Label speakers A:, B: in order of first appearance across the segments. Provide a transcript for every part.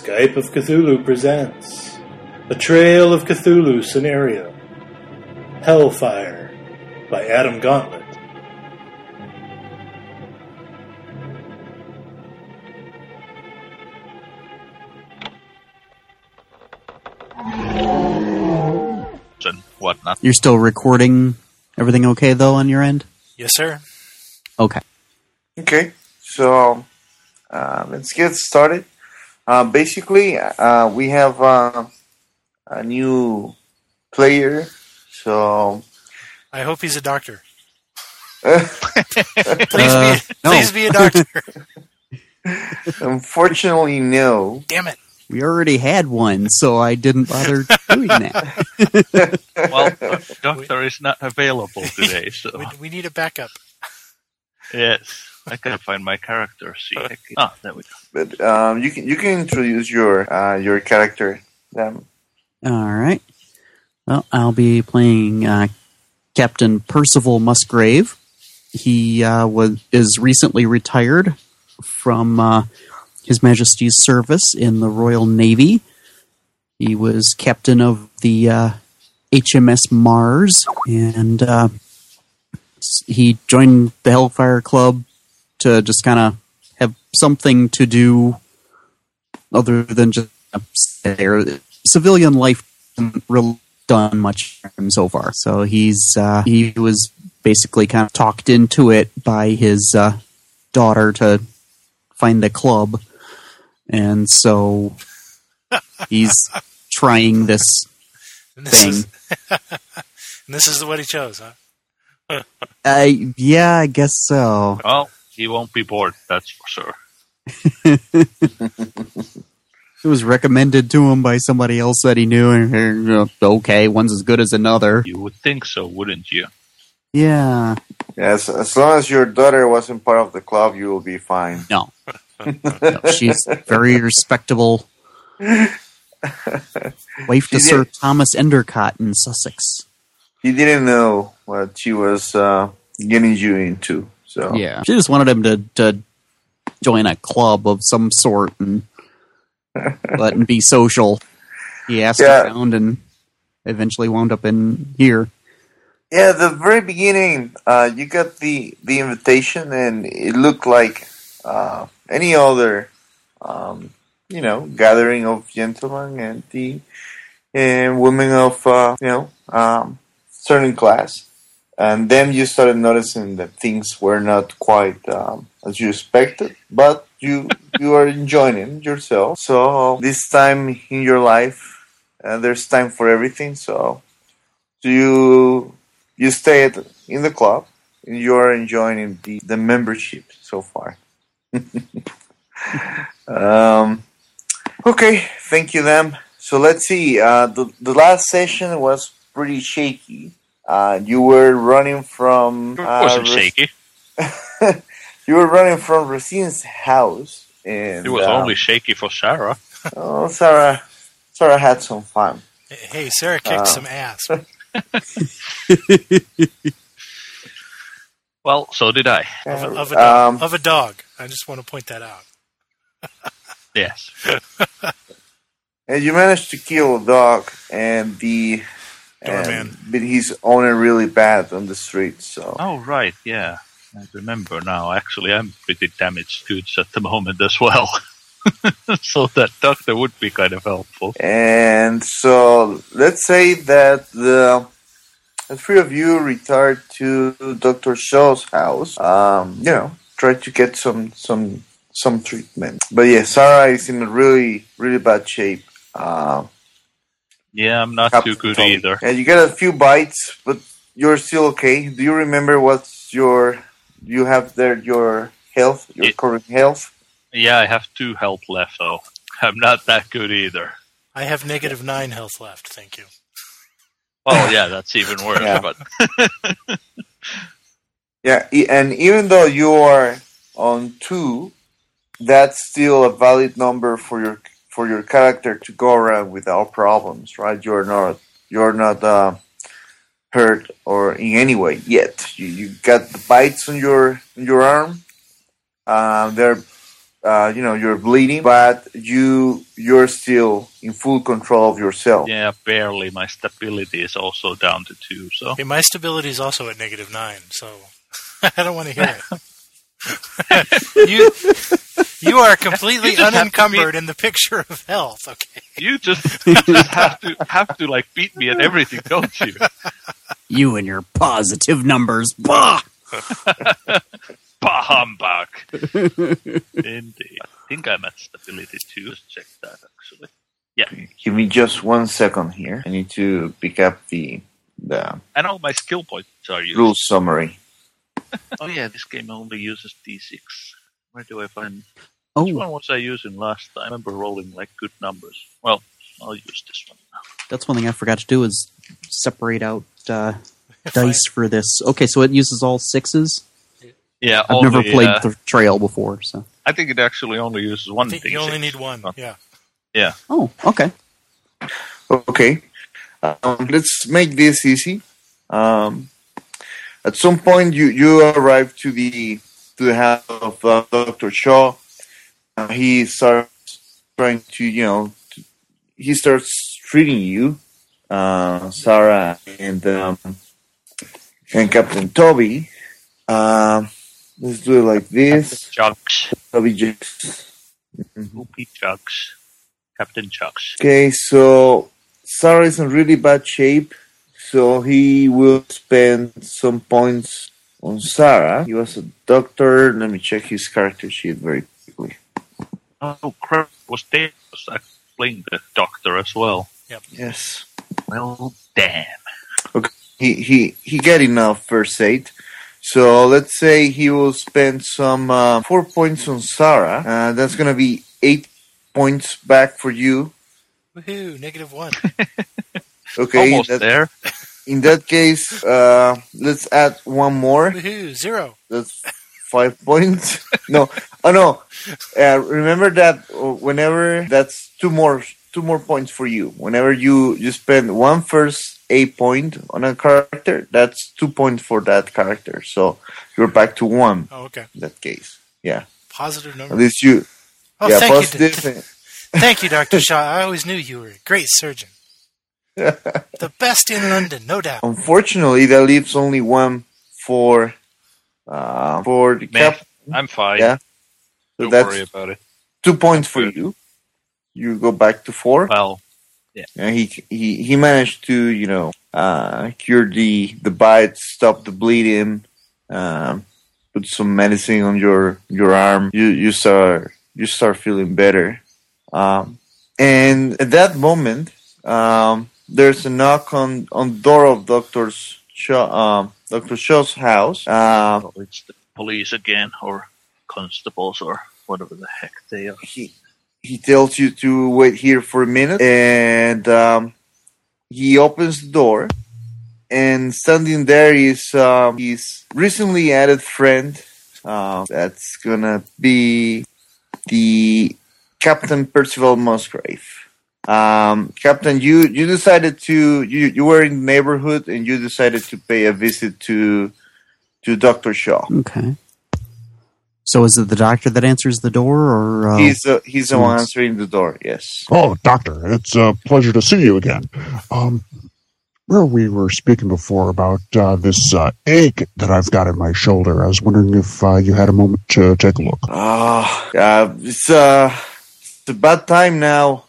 A: Skype of Cthulhu presents The Trail of Cthulhu Scenario, Hellfire by Adam Gauntlet.
B: And whatnot.
C: You're still recording everything okay, though, on your end?
D: Yes, sir.
C: Okay.
E: Okay, so let's get started. Basically, we have a new player, so...
D: I hope he's a doctor.
C: No.
D: Please be a doctor.
E: Unfortunately, no.
D: Damn it.
C: We already had one, so I didn't bother doing that.
B: Well, doctor is not available today, so...
D: We need a backup.
B: Yes, I gotta find my character sheet. There we go.
E: But you can introduce your character.
C: All right. Well, I'll be playing Captain Percival Musgrave. He is recently retired from His Majesty's service in the Royal Navy. He was captain of the HMS Mars, and he joined the Hellfire Club to just kind of have something to do other than just there. Civilian life hasn't really done much for him so far. So he was basically kind of talked into it by his daughter to find the club. And so he's trying this thing.
D: And this is what he chose, huh?
C: Yeah, I guess so.
B: Well, he won't be bored, that's for sure.
C: It was recommended to him by somebody else that he knew, and okay, one's as good as another.
B: You would think so, wouldn't you?
C: Yeah.
E: Yes, as long as your daughter wasn't part of the club, you will be fine.
C: No, she's very respectable. Wife to Sir Thomas Endicott in Sussex.
E: He didn't know what she was getting you into. So
C: yeah, she just wanted him to join a club of some sort and be social. He asked around and eventually wound up in here.
E: Yeah, the very beginning, you got the invitation, and it looked like any other, gathering of gentlemen and the women of, certain class. And then you started noticing that things were not quite as you expected, but you are enjoying it yourself. So this time in your life, there's time for everything. So you stay in the club, and you are enjoying the membership so far. Okay, thank you, then. So let's see. The last session was pretty shaky. You were running from...
B: It wasn't shaky.
E: You were running from Racine's house. And,
B: it was only shaky for Sarah.
E: Oh, Sarah had some fun.
D: Hey, Sarah kicked some ass.
B: Well, so did I.
D: Of a dog. I just want to point that out.
B: Yes.
E: And you managed to kill a dog and but his owner really bad on the street. So.
B: Oh, right, yeah. I remember now. Actually, I'm pretty damaged goods at the moment as well. So that doctor would be kind of helpful.
E: And so let's say that the three of you retired to Dr. Shaw's house. Try to get some treatment. But yeah, Sarah is in a really, really bad shape.
B: Yeah, I'm not too good either.
E: Yeah, you got a few bites, but you're still okay. Do you remember what's your health, your current health?
B: Yeah, I have 2 health left, so I'm not that good either.
D: I have -9 health left, thank you.
B: Oh, yeah, that's even worse.
E: Yeah.
B: But
E: yeah, and even though you are on 2, that's still a valid number for your character to go around without problems, right? You're not hurt or in any way yet. You got the bites on your arm. They're you're bleeding, but you're still in full control of yourself.
B: Yeah, barely. My stability is also down to 2, so...
D: Hey, my stability is also at -9, so I don't want to hear it. You are completely unencumbered in the picture of health, okay?
B: You just have to like beat me at everything, don't you?
C: You and your positive numbers. Bah!
B: Bah humbug! Indeed. I think I'm at stability 2. Let's check that, actually. Yeah.
E: Give me just 1 second here. I need to pick up the
B: I know my skill points are used.
E: rule summary.
B: Oh yeah, this game only uses D6. Where do I find...
C: Oh,
B: Which one was I using last time? I remember rolling like good numbers. Well, I'll use this one now.
C: that's one thing I forgot to do is separate out dice for this. Okay, so it uses all 6s?
B: Yeah,
C: I've never played the Trail before, so...
B: I think it actually only uses one
D: I think
B: thing.
D: you only need one, yeah.
B: Yeah.
C: Oh, okay.
E: Okay. Let's make this easy. At some point, you arrive to the house of Dr. Shaw. He starts trying to, he starts treating you, Sarah and Captain Toby. Let's do it like this.
B: Chucks.
E: Toby just.
B: Poopy Chucks. Captain Chucks.
E: Okay, so Sarah is in really bad shape, so he will spend some points on Sarah. He was a doctor. Let me check his character sheet very quickly.
B: Oh, crap. Was there? Was I playing the doctor as well?
E: Yes.
B: Well, damn.
E: Okay. He get enough first aid. So let's say he will spend some 4 points on Sarah. That's gonna be 8 points back for you.
D: Woohoo, -1.
E: Okay.
B: Almost there.
E: In that case, let's add one more.
D: Woohoo, 0.
E: That's 5 points. No. Oh no. Remember that whenever that's two more points for you. Whenever you spend one first 8 point on a character, that's 2 points for that character. So you're back to 1
D: Oh, okay.
E: in that case. Yeah.
D: Positive number.
E: At least you.
D: Oh,
E: Yeah,
D: thank you.
E: positive.
D: Thank you, Dr. Shaw. I always knew you were a great surgeon. The best in London, no doubt.
E: Unfortunately, that leaves only one for the
B: Man,
E: cap.
B: I'm fine.
E: Yeah. So
B: Don't
E: that's
B: worry about it.
E: 2 points for
B: Good.
E: you. You go back to 4.
B: Well,
E: And he managed to cure the bite, stop the bleeding, put some medicine on your arm. You start feeling better. And at that moment, there's a knock on the door of Dr. Shaw's house.
B: it's the police again, or constables, or whatever the heck they are.
E: He tells you to wait here for a minute, and he opens the door, and standing there is his recently added friend. That's gonna be the Captain Percival Musgrave. Captain, you decided to you were in the neighborhood, and you decided to pay a visit to Dr. Shaw.
C: Okay. So is it the doctor that answers the door, or
E: He's the one answering the door. Yes.
F: Oh, Doctor, it's a pleasure to see you again. Where we were speaking before about this ache that I've got in my shoulder, I was wondering if you had a moment to take a look.
E: It's a bad time now.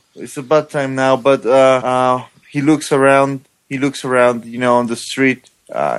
E: But he looks around. On the street.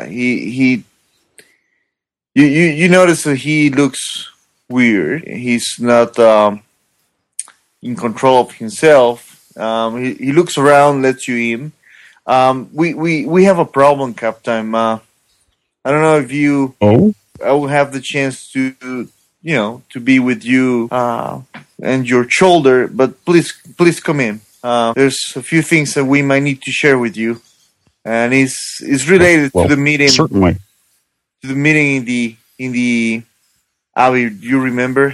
E: You notice that he looks weird. He's not in control of himself. He looks around, lets you in. We have a problem, Captain. I don't know if you.
F: Oh?
E: I will have the chance to be with you and your shoulder, but please come in. There's a few things that we might need to share with you, and it's related to the meeting.
F: Certainly.
E: To the meeting in the Abbey. Do you remember?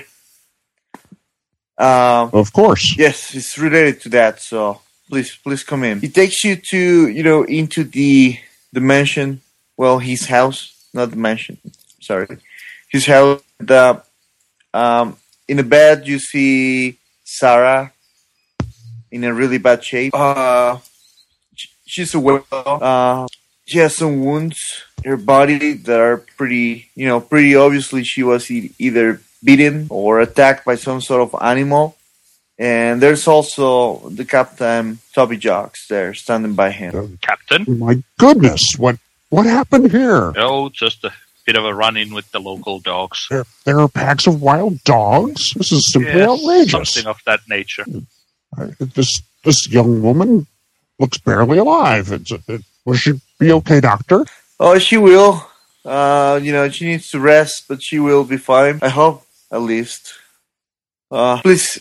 F: Of course.
E: Yes, it's related to that. So please come in. He takes you to into the mansion. Well, his house, not the mansion. Sorry, his house. in the bed, you see Sarah in a really bad shape. She's well. She has some wounds in her body that are pretty obviously she was either beaten or attacked by some sort of animal. And there's also the Captain Toby Jocks there standing by him.
B: Captain?
F: My goodness, what happened here?
B: Oh, just a bit of a run-in with the local dogs.
F: There are packs of wild dogs? This is simply
B: Yes,
F: outrageous.
B: something of that nature.
F: This young woman looks barely alive. Will she be okay, Doctor?
E: Oh, she will. She needs to rest, but she will be fine. I hope, at least. Please,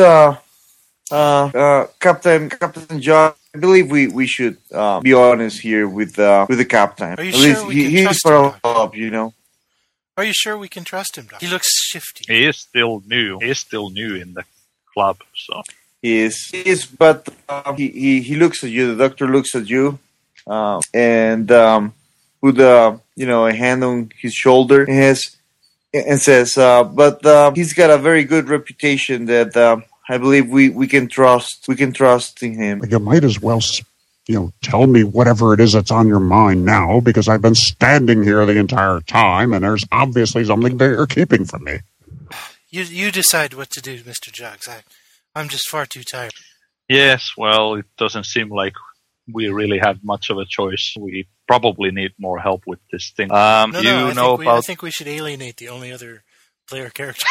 E: Captain John. I believe we should be honest here with the captain.
D: Are you
E: At
D: sure
E: least
D: we can
E: he's
D: trust
E: for
D: him,
E: our
D: Doctor?
E: help, you know.
D: Are you sure we can trust him, Doctor? He looks shifty.
B: He is still new. He is still new in the club, so...
E: He is, but he looks at you. The doctor looks at you, and with a hand on his shoulder, and says, "But he's got a very good reputation that I believe we can trust. We can trust in him."
F: You might as well, tell me whatever it is that's on your mind now, because I've been standing here the entire time, and there's obviously something that you're keeping from me.
D: You decide what to do, Mr. Joggs. I'm just far too tired.
B: Yes, well, it doesn't seem like we really have much of a choice. We probably need more help with this thing.
D: I think we should alienate the only other player character.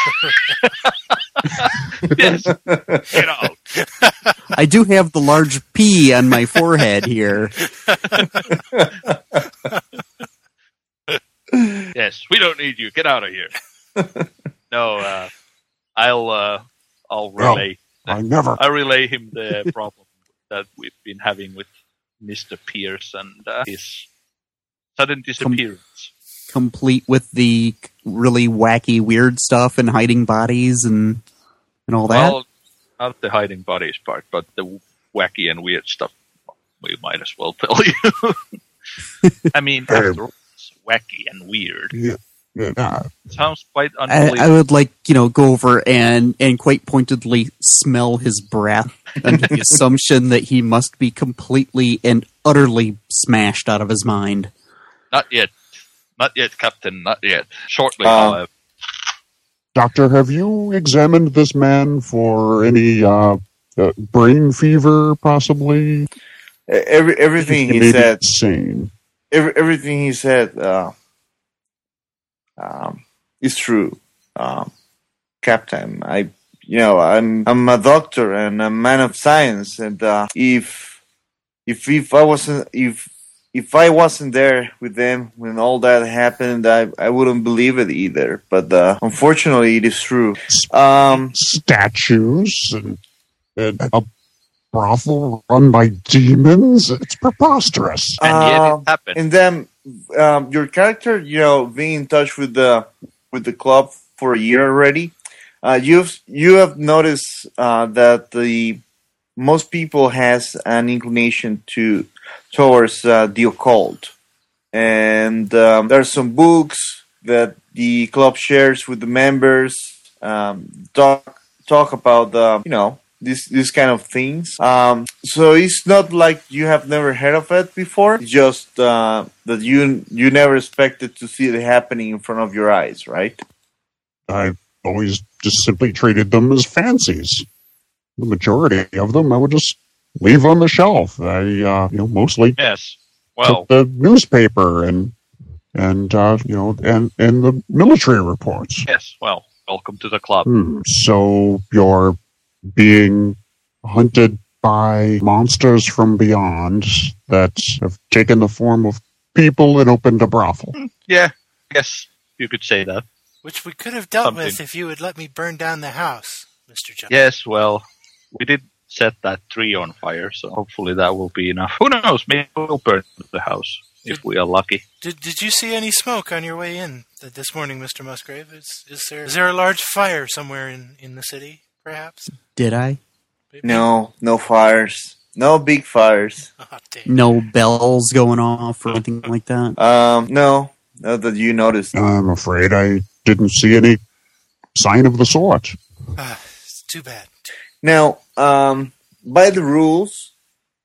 B: Yes, get out.
C: I do have the large P on my forehead here.
B: Yes, we don't need you. Get out of here. No, I'll relay.
F: I
B: relay him the problem that we've been having with Mr. Pierce and his sudden disappearance.
C: Complete with the really wacky, weird stuff and hiding bodies and all that?
B: Well, not the hiding bodies part, but the wacky and weird stuff. We might as well tell you. I mean, after all, it's wacky and weird.
F: Yeah.
B: Sounds quite unbelievable.
C: I would go over and quite pointedly smell his breath under the assumption that he must be completely and utterly smashed out of his mind.
B: Not yet. Not yet, Captain. Not yet. Shortly, however.
F: Doctor, have you examined this man for any brain fever, possibly?
E: Everything he said.
F: Insane.
E: Everything he said is true, Captain. I'm a doctor and a man of science, and if I wasn't there with them when all that happened, I wouldn't believe it either. But unfortunately, it is true.
F: Statues and a brothel run by demons. It's preposterous.
B: And yet it happened.
E: And then your character, being in touch with the club for a year already, you have noticed that most people has an inclination towards the occult, and there are some books that the club shares with the members. Talk about these kind of things. So it's not like you have never heard of it before. It's just that you never expected to see it happening in front of your eyes, right?
F: I've always just simply treated them as fancies. The majority of them I would just leave on the shelf. I mostly
B: Yes. Well,
F: took the newspaper and the military reports.
B: yes. Well, welcome to the club.
F: So you're being hunted by monsters from beyond that have taken the form of people and opened a brothel.
B: Yeah, I guess you could say that.
D: Which we could have dealt
B: Something.
D: with if you had let me burn down the house, Mr. Joggs.
B: Yes, well, we did set that tree on fire, so hopefully that will be enough. Who knows? Maybe we'll burn the house if we are lucky.
D: Did you see any smoke on your way in this morning, Mr. Musgrave? Is there a large fire somewhere in the city, perhaps?
C: Did I?
D: Maybe?
E: No fires, no big fires.
D: Oh, damn.
C: No bells going off or anything like that?
E: No, not that you noticed.
F: I'm afraid I didn't see any sign of the sword.
D: It's too bad.
E: Now, by the rules,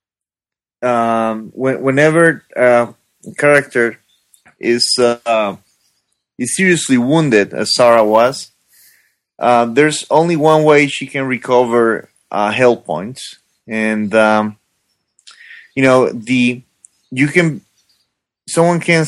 E: whenever a character is seriously wounded, as Sarah was, there's only one way she can recover health points, and someone can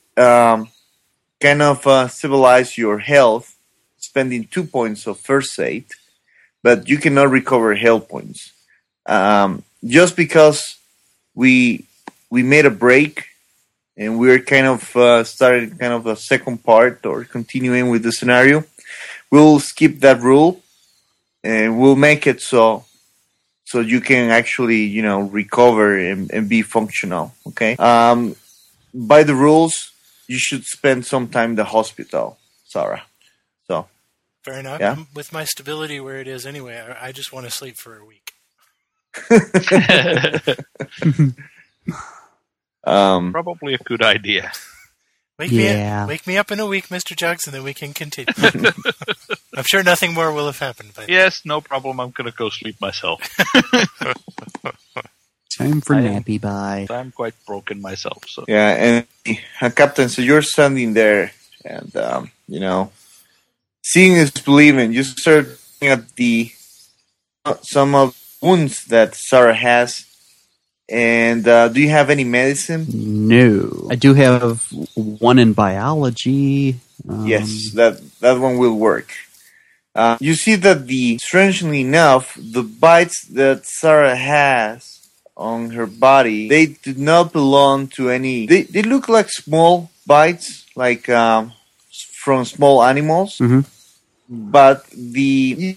E: kind of stabilize your health, spending 2 points of first aid, but you cannot recover health points. Just because we made a break and we're kind of started kind of a second part or continuing with the scenario, we'll skip that rule and we'll make it so you can actually, recover and be functional. Okay. By the rules, you should spend some time in the hospital, Sarah. So.
D: Fair enough.
E: Yeah?
D: With my stability where it is anyway, I just want to sleep for a week.
B: Probably a good idea.
D: Wake me up in a week, Mr. Jugs, and then we can continue. I'm sure nothing more will have happened by then.
B: Yes, no problem. I'm going to go sleep myself.
C: Time for nappy bye.
B: I'm quite broken myself. So.
E: Yeah, and Captain, so you're standing there, and seeing is believing. You start looking at some of the wounds that Sarah has. And do you have any medicine?
C: No. I do have one in biology.
E: Yes, that one will work. You see that strangely enough, the bites that Sarah has on her body, they do not belong to any. They look like small bites, like from small animals.
C: Mm-hmm.
E: But the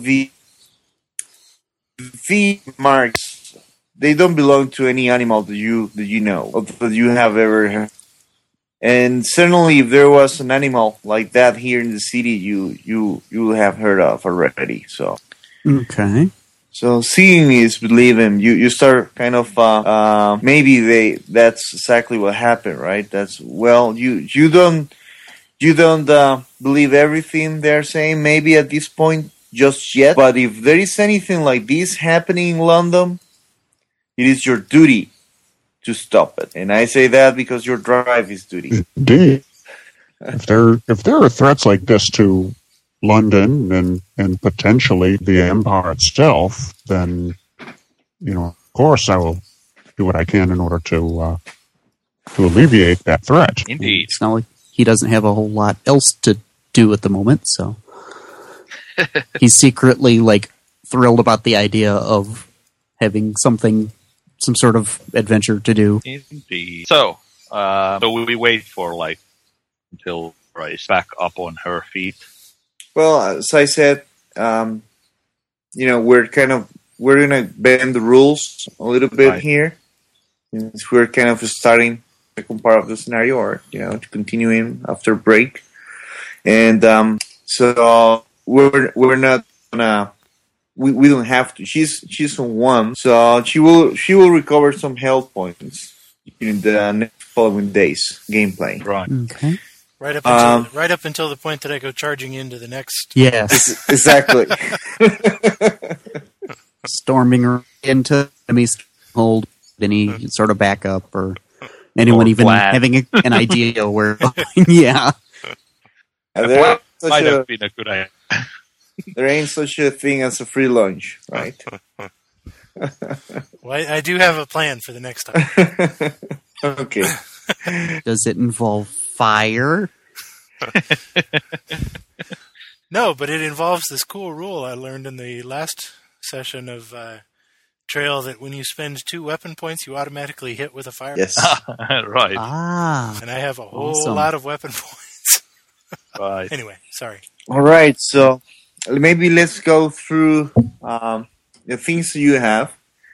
E: marks. They don't belong to any animal that you know or that you have ever heard. And certainly, if there was an animal like that here in the city, you have heard of already. So
C: okay.
E: So seeing is believing. You start kind of maybe that's exactly what happened, right? You don't believe everything they're saying maybe at this point just yet. But if there is anything like this happening in London, it is your duty to stop it. And I say that because your drive is duty.
F: Indeed. If there are threats like this to London and potentially the Empire itself, then, of course I will do what I can in order to alleviate that threat.
B: Indeed.
C: It's not like he doesn't have a whole lot else to do at the moment, so he's secretly, thrilled about the idea of having some sort of adventure to do.
B: Indeed. So we wait for until Rice back up on her feet.
E: Well, as I said, we're gonna bend the rules a little bit here. Since we're kind of starting the second part of the scenario, or continuing after break, and so we're not gonna. We don't have to. She's on 1, so she will recover some health points in the next following days gameplay.
B: Right.
C: Okay.
D: Right up until the point that I go charging into the next.
C: Yes.
E: Exactly.
C: Storming into enemy's hold, any sort of backup or anyone
B: Or
C: even
B: plan.
C: having an idea where. Yeah.
B: That might have been a good idea.
E: There ain't such a thing as a free lunch, right?
D: Well, I do have a plan for the next time.
E: Okay.
C: Does it involve fire?
D: No, but it involves this cool rule I learned in the last session of Trail that when you spend 2 weapon points, you automatically hit with a fire.
E: Yes.
B: Right.
C: Ah.
D: And I have a whole
C: Awesome.
D: lot of weapon points.
B: Right.
D: Anyway, sorry.
E: All right. So maybe let's go through the things you have.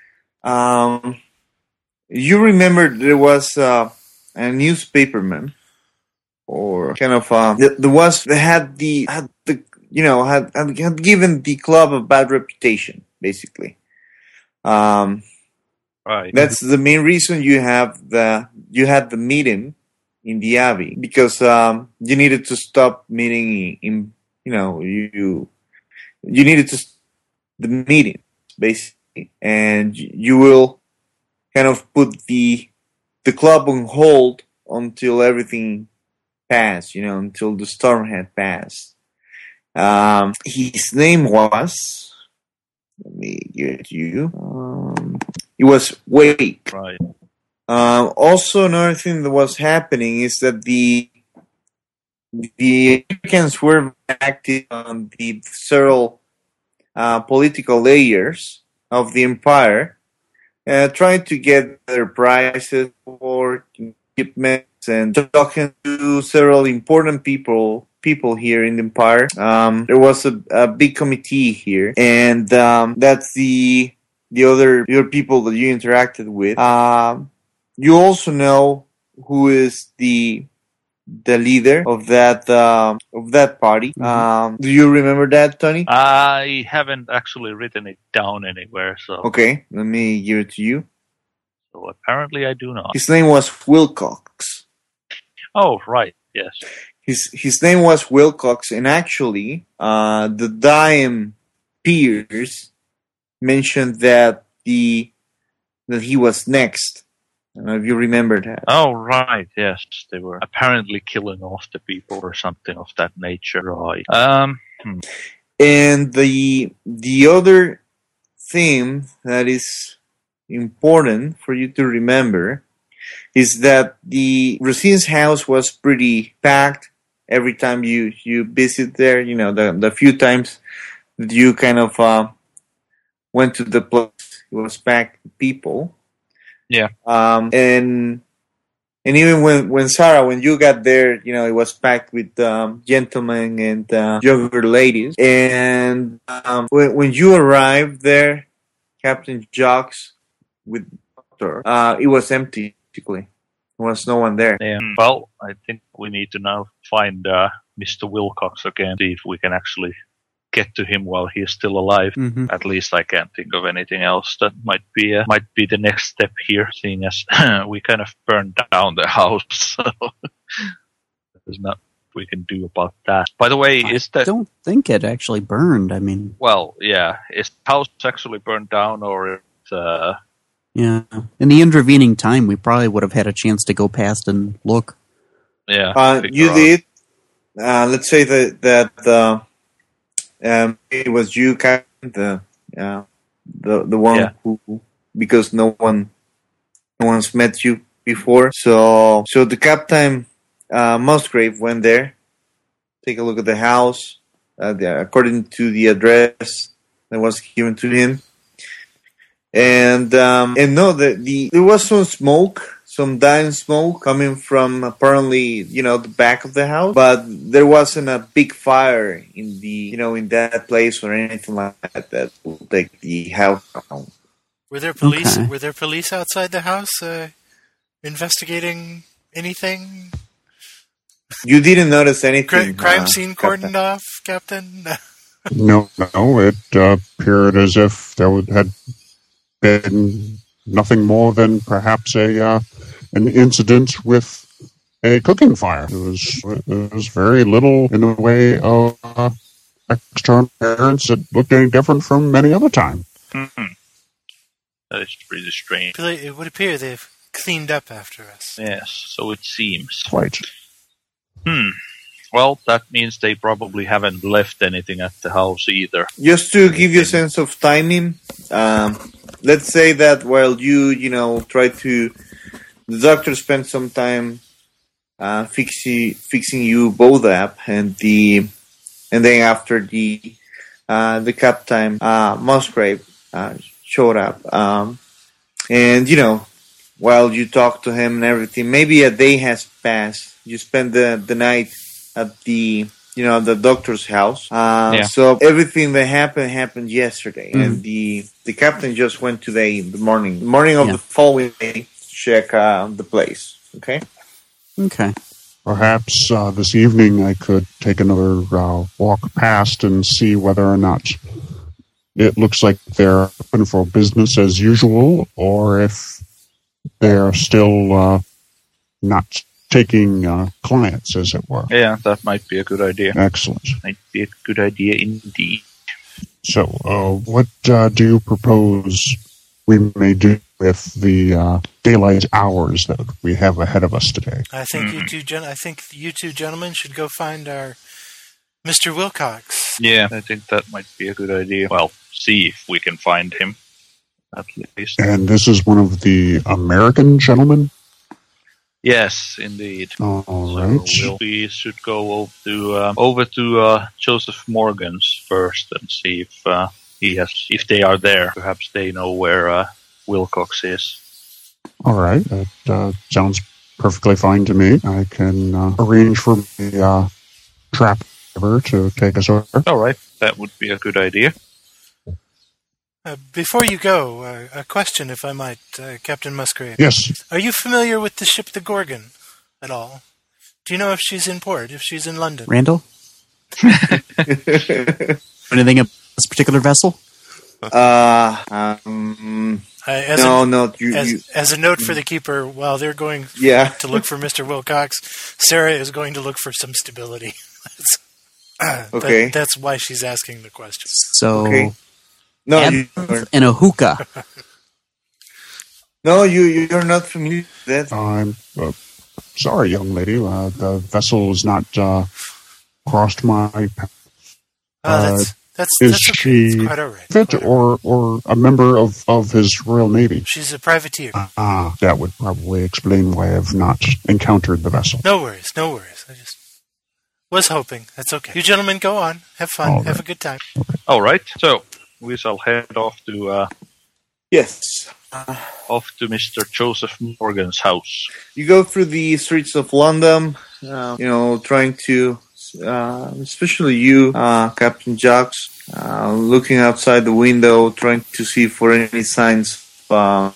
E: You remember there was a newspaperman, or kind of had given the club a bad reputation, basically.
B: Right.
E: That's the main reason you had the meeting in the Abbey, because you needed to stop meeting in you needed to the meeting basically, and you will kind of put the club on hold until everything passed, until the storm had passed. His name was, let me give it to you. It was Wake.
B: Right.
E: Also, another thing that was happening is that the Americans were active on the several political layers of the empire, trying to get better prices for equipment and talking to several important people here in the empire. There was a big committee here, and that's the other people that you interacted with. You also know who is the leader of that party. Do you remember that, Tony?
B: I haven't actually written it down anywhere, so
E: Okay, let me give it to you.
B: so apparently I do not.
E: His name was Wilcox.
B: Oh, right, yes.
E: His name was Wilcox, and actually, the Dime peers mentioned that he was next. I don't know if you remember that.
B: Oh, right, yes. They were apparently killing off the people or something of that nature, right.
E: And the other thing that is important for you to remember is that the Racine's house was pretty packed every time you visit there. The few times that you kind of went to the place, it was packed with people.
B: Yeah.
E: And even when Sarah, when you got there, it was packed with gentlemen and younger ladies. And when you arrived there, Captain Jocks with Doctor, it was empty. Basically, there was no one there.
B: Yeah. Well, I think we need to now find Mr. Wilcox again, see if we can actually get to him while he's still alive.
C: Mm-hmm.
B: At least I can't think of anything else that might be the next step here, seeing as we kind of burned down the house. So there's not we can do about that. By the way,
C: I don't think it actually burned. I mean,
B: well, yeah, is the house actually burned down or it's
C: yeah. In the intervening time, we probably would have had a chance to go past and look.
B: Yeah,
E: you did. Let's say that it was you, Captain, the one who, because no one's met you before. So the Captain Musgrave went there, take a look at the house, according to the address that was given to him. And no, there was some smoke, some dying smoke coming from apparently, the back of the house, but there wasn't a big fire in in that place or anything like that would take the house down.
D: Were there police?
C: Okay.
D: Were there police outside the house investigating anything?
E: You didn't notice anything.
D: Crime scene cordoned
E: Captain.
D: off, Captain.
F: No, it appeared as if there had been nothing more than perhaps an incident with a cooking fire. There was very little in the way of external appearance that looked any different from any other time.
B: Mm-hmm. That is pretty strange.
D: It would appear they've cleaned up after us.
B: Yes, so it seems.
F: Quite.
B: Well, that means they probably haven't left anything at the house either.
E: Just to give you a sense of timing, let's say that while you try to, the doctor spent some time fixing you both up, and then after the Captain Musgrave showed up, and while you talk to him and everything, maybe a day has passed. You spend the night at the doctor's house. So everything that happened yesterday, and the captain just went today in the morning of the following day to check the place. Okay.
F: Perhaps this evening I could take another walk past and see whether or not it looks like they're open for business as usual, or if they're still not taking clients, as it were.
B: Yeah, that might be a good idea.
F: Excellent.
B: Might be a good idea indeed.
F: So, what do you propose we may do with the daylight hours that we have ahead of us today?
D: I think you two gentlemen should go find our Mr. Wilcox.
B: Yeah, I think that might be a good idea. Well, see if we can find him, at least.
F: And this is one of the American gentlemen?
B: Yes, indeed.
F: All right.
B: So we should go over to Joseph Morgan's first and see if they are there. Perhaps they know where Wilcox is.
F: All right. That sounds perfectly fine to me. I can arrange for the trap driver to take us over.
B: All right, that would be a good idea.
D: Before you go, a question, if I might, Captain Musgrave.
F: Yes.
D: Are you familiar with the ship the Gorgon at all? Do you know if she's in port, if she's in London?
C: Randall? Anything about this particular vessel?
E: No.
D: As a note for the keeper, while they're going to look for Mr. Wilcox, Sarah is going to look for some stability.
E: Okay.
D: That's why she's asking the question.
C: So,
E: Okay. No,
C: and a hookah.
E: you're not familiar with that.
F: I'm sorry, young lady. The vessel has not crossed my path.
D: That's
F: Is
D: okay.
F: she
D: It's quite all right.
F: fit
D: Quite all right.
F: or a member of his Royal Navy?
D: She's a privateer.
F: That would probably explain why I've not encountered the vessel.
D: No worries. I just was hoping. That's okay. You gentlemen go on. Have fun.
F: All
D: Have
F: right.
D: a good time.
B: All right, so we shall head off to
E: Yes.
B: Mr. Joseph Morgan's house.
E: You go through the streets of London, trying to, especially you, Captain Jacques, looking outside the window, trying to see for any signs of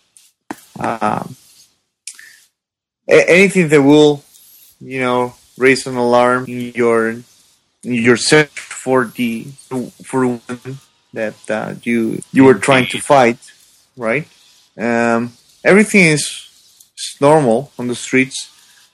E: anything that will, raise an alarm in your search for one that you were trying to fight, right? Everything is normal on the streets.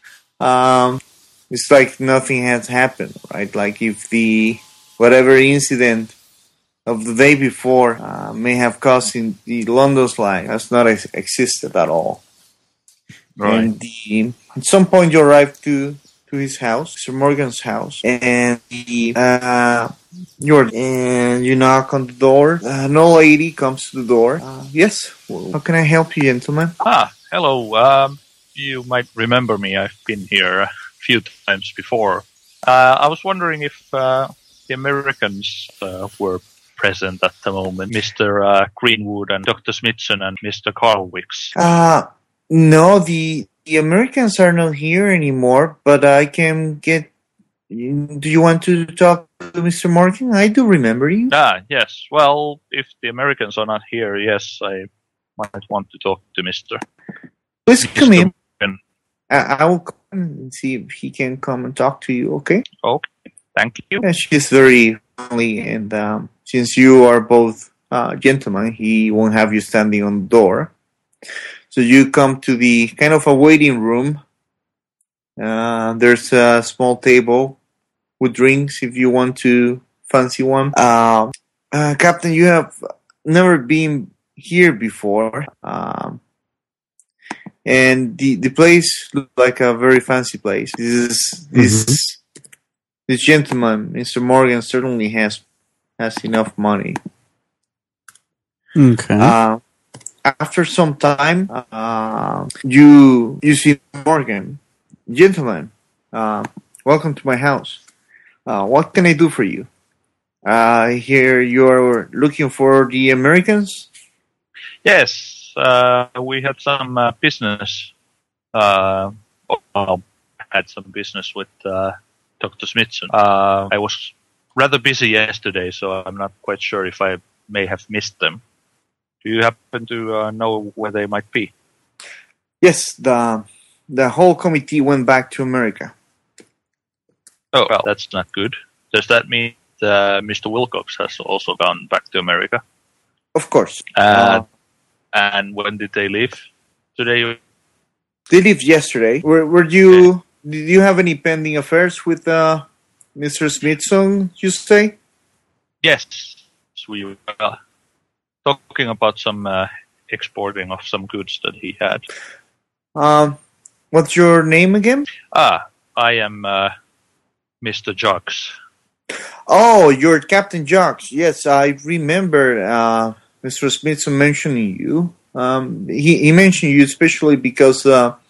E: It's like nothing has happened, right? Like if whatever incident of the day before may have caused in the London's life has not existed at all.
B: Right.
E: And at some point you arrive to his house, Sir Morgan's house, and you knock on the door. An old lady comes to the door. Yes, how can I help you, gentlemen?
B: Hello. You might remember me. I've been here a few times before. I was wondering if the Americans were present at the moment, Mr. Greenwood and Dr. Smithson and Mr. Carlwicks.
E: No, the Americans are not here anymore, but I can get... Do you want to talk to Mr. Morgan? I do remember you.
B: Yes. Well, if the Americans are not here, yes, I might want to talk to Mr.
E: Please come in.
B: Morgan.
E: I will come and see if he can come and talk to you, okay?
B: Okay, thank you.
E: Yeah, she's very friendly, and since you are both gentlemen, he won't have you standing on the door. So you come to the kind of a waiting room. There's a small table with drinks if you want to fancy one. Captain, you have never been here before. And the place looks like a very fancy place. This gentleman, Mr. Morgan, certainly has enough money.
C: Okay.
E: After some time, you see Morgan. Gentlemen, welcome to my house. What can I do for you? I hear you're looking for the Americans?
B: Yes, we had some business. Had some business with Dr. Smithson. I was rather busy yesterday, so I'm not quite sure if I may have missed them. Do you happen to know where they might be?
E: Yes, the whole committee went back to America.
B: Oh, well, that's not good. Does that mean Mr. Wilcox has also gone back to America?
E: Of course.
B: And when did they leave? Today?
E: They left yesterday. Were you? Did you have any pending affairs with Mr. Smithson? You say?
B: Yes, we were talking about some exporting of some goods that he had.
E: What's your name again?
B: I am Mr. Jocks.
E: Oh, you're Captain Jocks. Yes, I remember Mr. Smithson mentioning you. He mentioned you especially because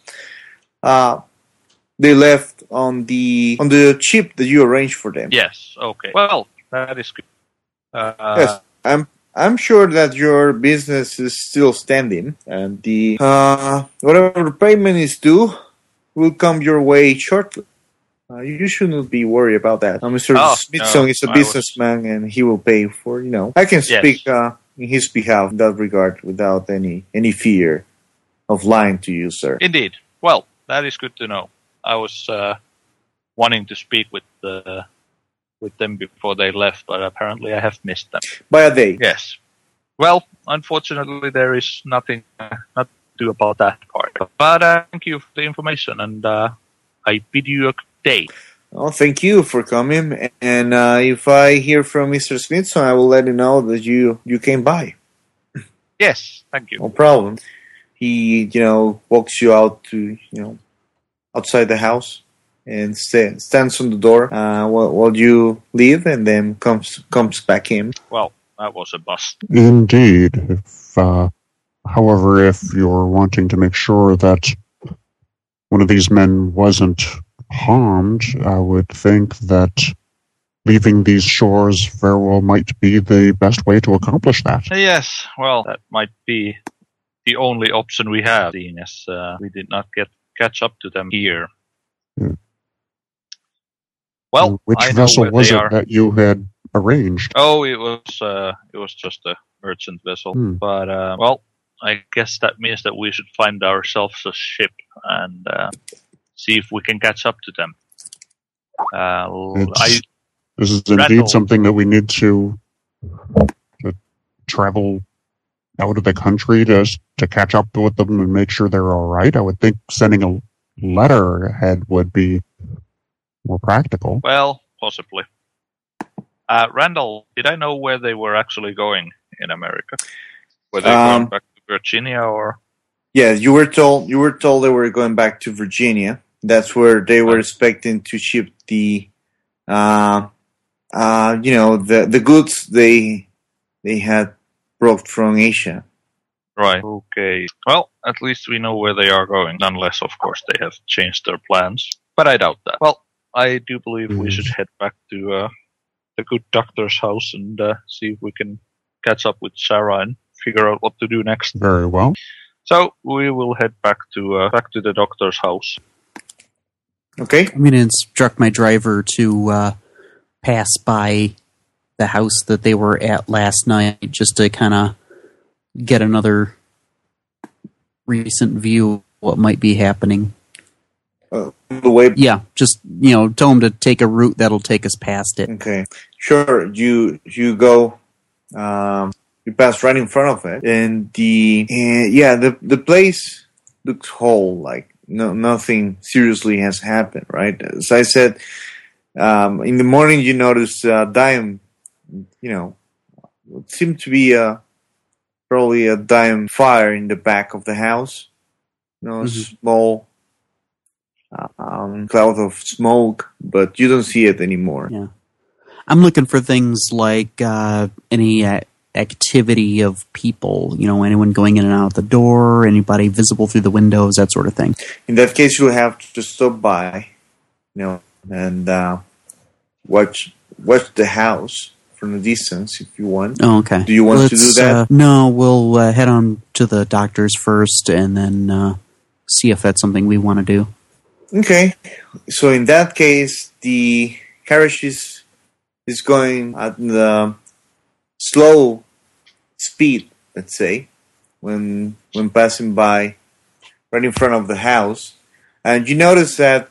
E: they left on the ship that you arranged for them.
B: Yes. Okay. Well, that is good.
E: Yes, I'm sure that your business is still standing, and the whatever the payment is due will come your way shortly. You shouldn't be worried about that. Mr. Smithson is a businessman, and he will pay for. I can speak in his behalf in that regard without any fear of lying to you, sir.
B: Indeed. Well, that is good to know. I was wanting to speak with them before they left, but apparently I have missed them.
E: By a day.
B: Yes. Well, unfortunately, there is nothing not to do about that part. But thank you for the information, and I bid you a good day.
E: Well, thank you for coming. And if I hear from Mr. Smithson, I will let him know that you came by.
B: Yes, thank you.
E: No problem. He, walks you out to, outside the house and stands on the door while you leave, and then comes back in.
B: Well, that was a bust.
F: Indeed. However, if you're wanting to make sure that one of these men wasn't harmed, I would think that leaving these shores very well might be the best way to accomplish that.
B: Yes, well, that might be the only option we have, seeing as we did not catch up to them here.
F: Yeah.
B: Well,
F: which vessel was it that you had arranged?
B: Oh, it was just a merchant vessel. But well, I guess that means that we should find ourselves a ship and see if we can catch up to them.
F: This is indeed something that we need to travel out of the country to catch up with them and make sure they're all right. I would think sending a letter ahead would be more practical.
B: Well, possibly. Randall, did I know where they were actually going in America? Were they going back to Virginia or? Yeah,
E: you were told they were going back to Virginia. That's where they were expecting to ship the goods they had brought from Asia.
B: Right. Okay. Well, at least we know where they are going. Unless, of course, they have changed their plans. But I doubt that. Well, I do believe we should head back to the good doctor's house and see if we can catch up with Sarah and figure out what to do next.
F: Very well.
B: So we will head back to the doctor's house.
E: Okay.
C: I'm going to instruct my driver to pass by the house that they were at last night, just to kind of get another recent view of what might be happening.
E: The way,
C: yeah, just tell them to take a route that'll take us past it.
E: Okay, sure. You go, you pass right in front of it, and the place looks whole, like nothing seriously has happened. Right, as I said, in the morning you notice dime, it seemed to be probably a dime fire in the back of the house. Small cloud of smoke, but you don't see it anymore.
C: Yeah, I'm looking for things like any activity of people. Anyone going in and out the door, anybody visible through the windows, that sort of thing.
E: In that case, you'll have to stop by, and watch the house from a distance if you want.
C: Oh, okay.
E: Do you want to do that?
C: No, we'll head on to the doctor's first, and then see if that's something we want to do.
E: Okay, so in that case, the carriage is going at the slow speed, let's say, when passing by right in front of the house, and you notice that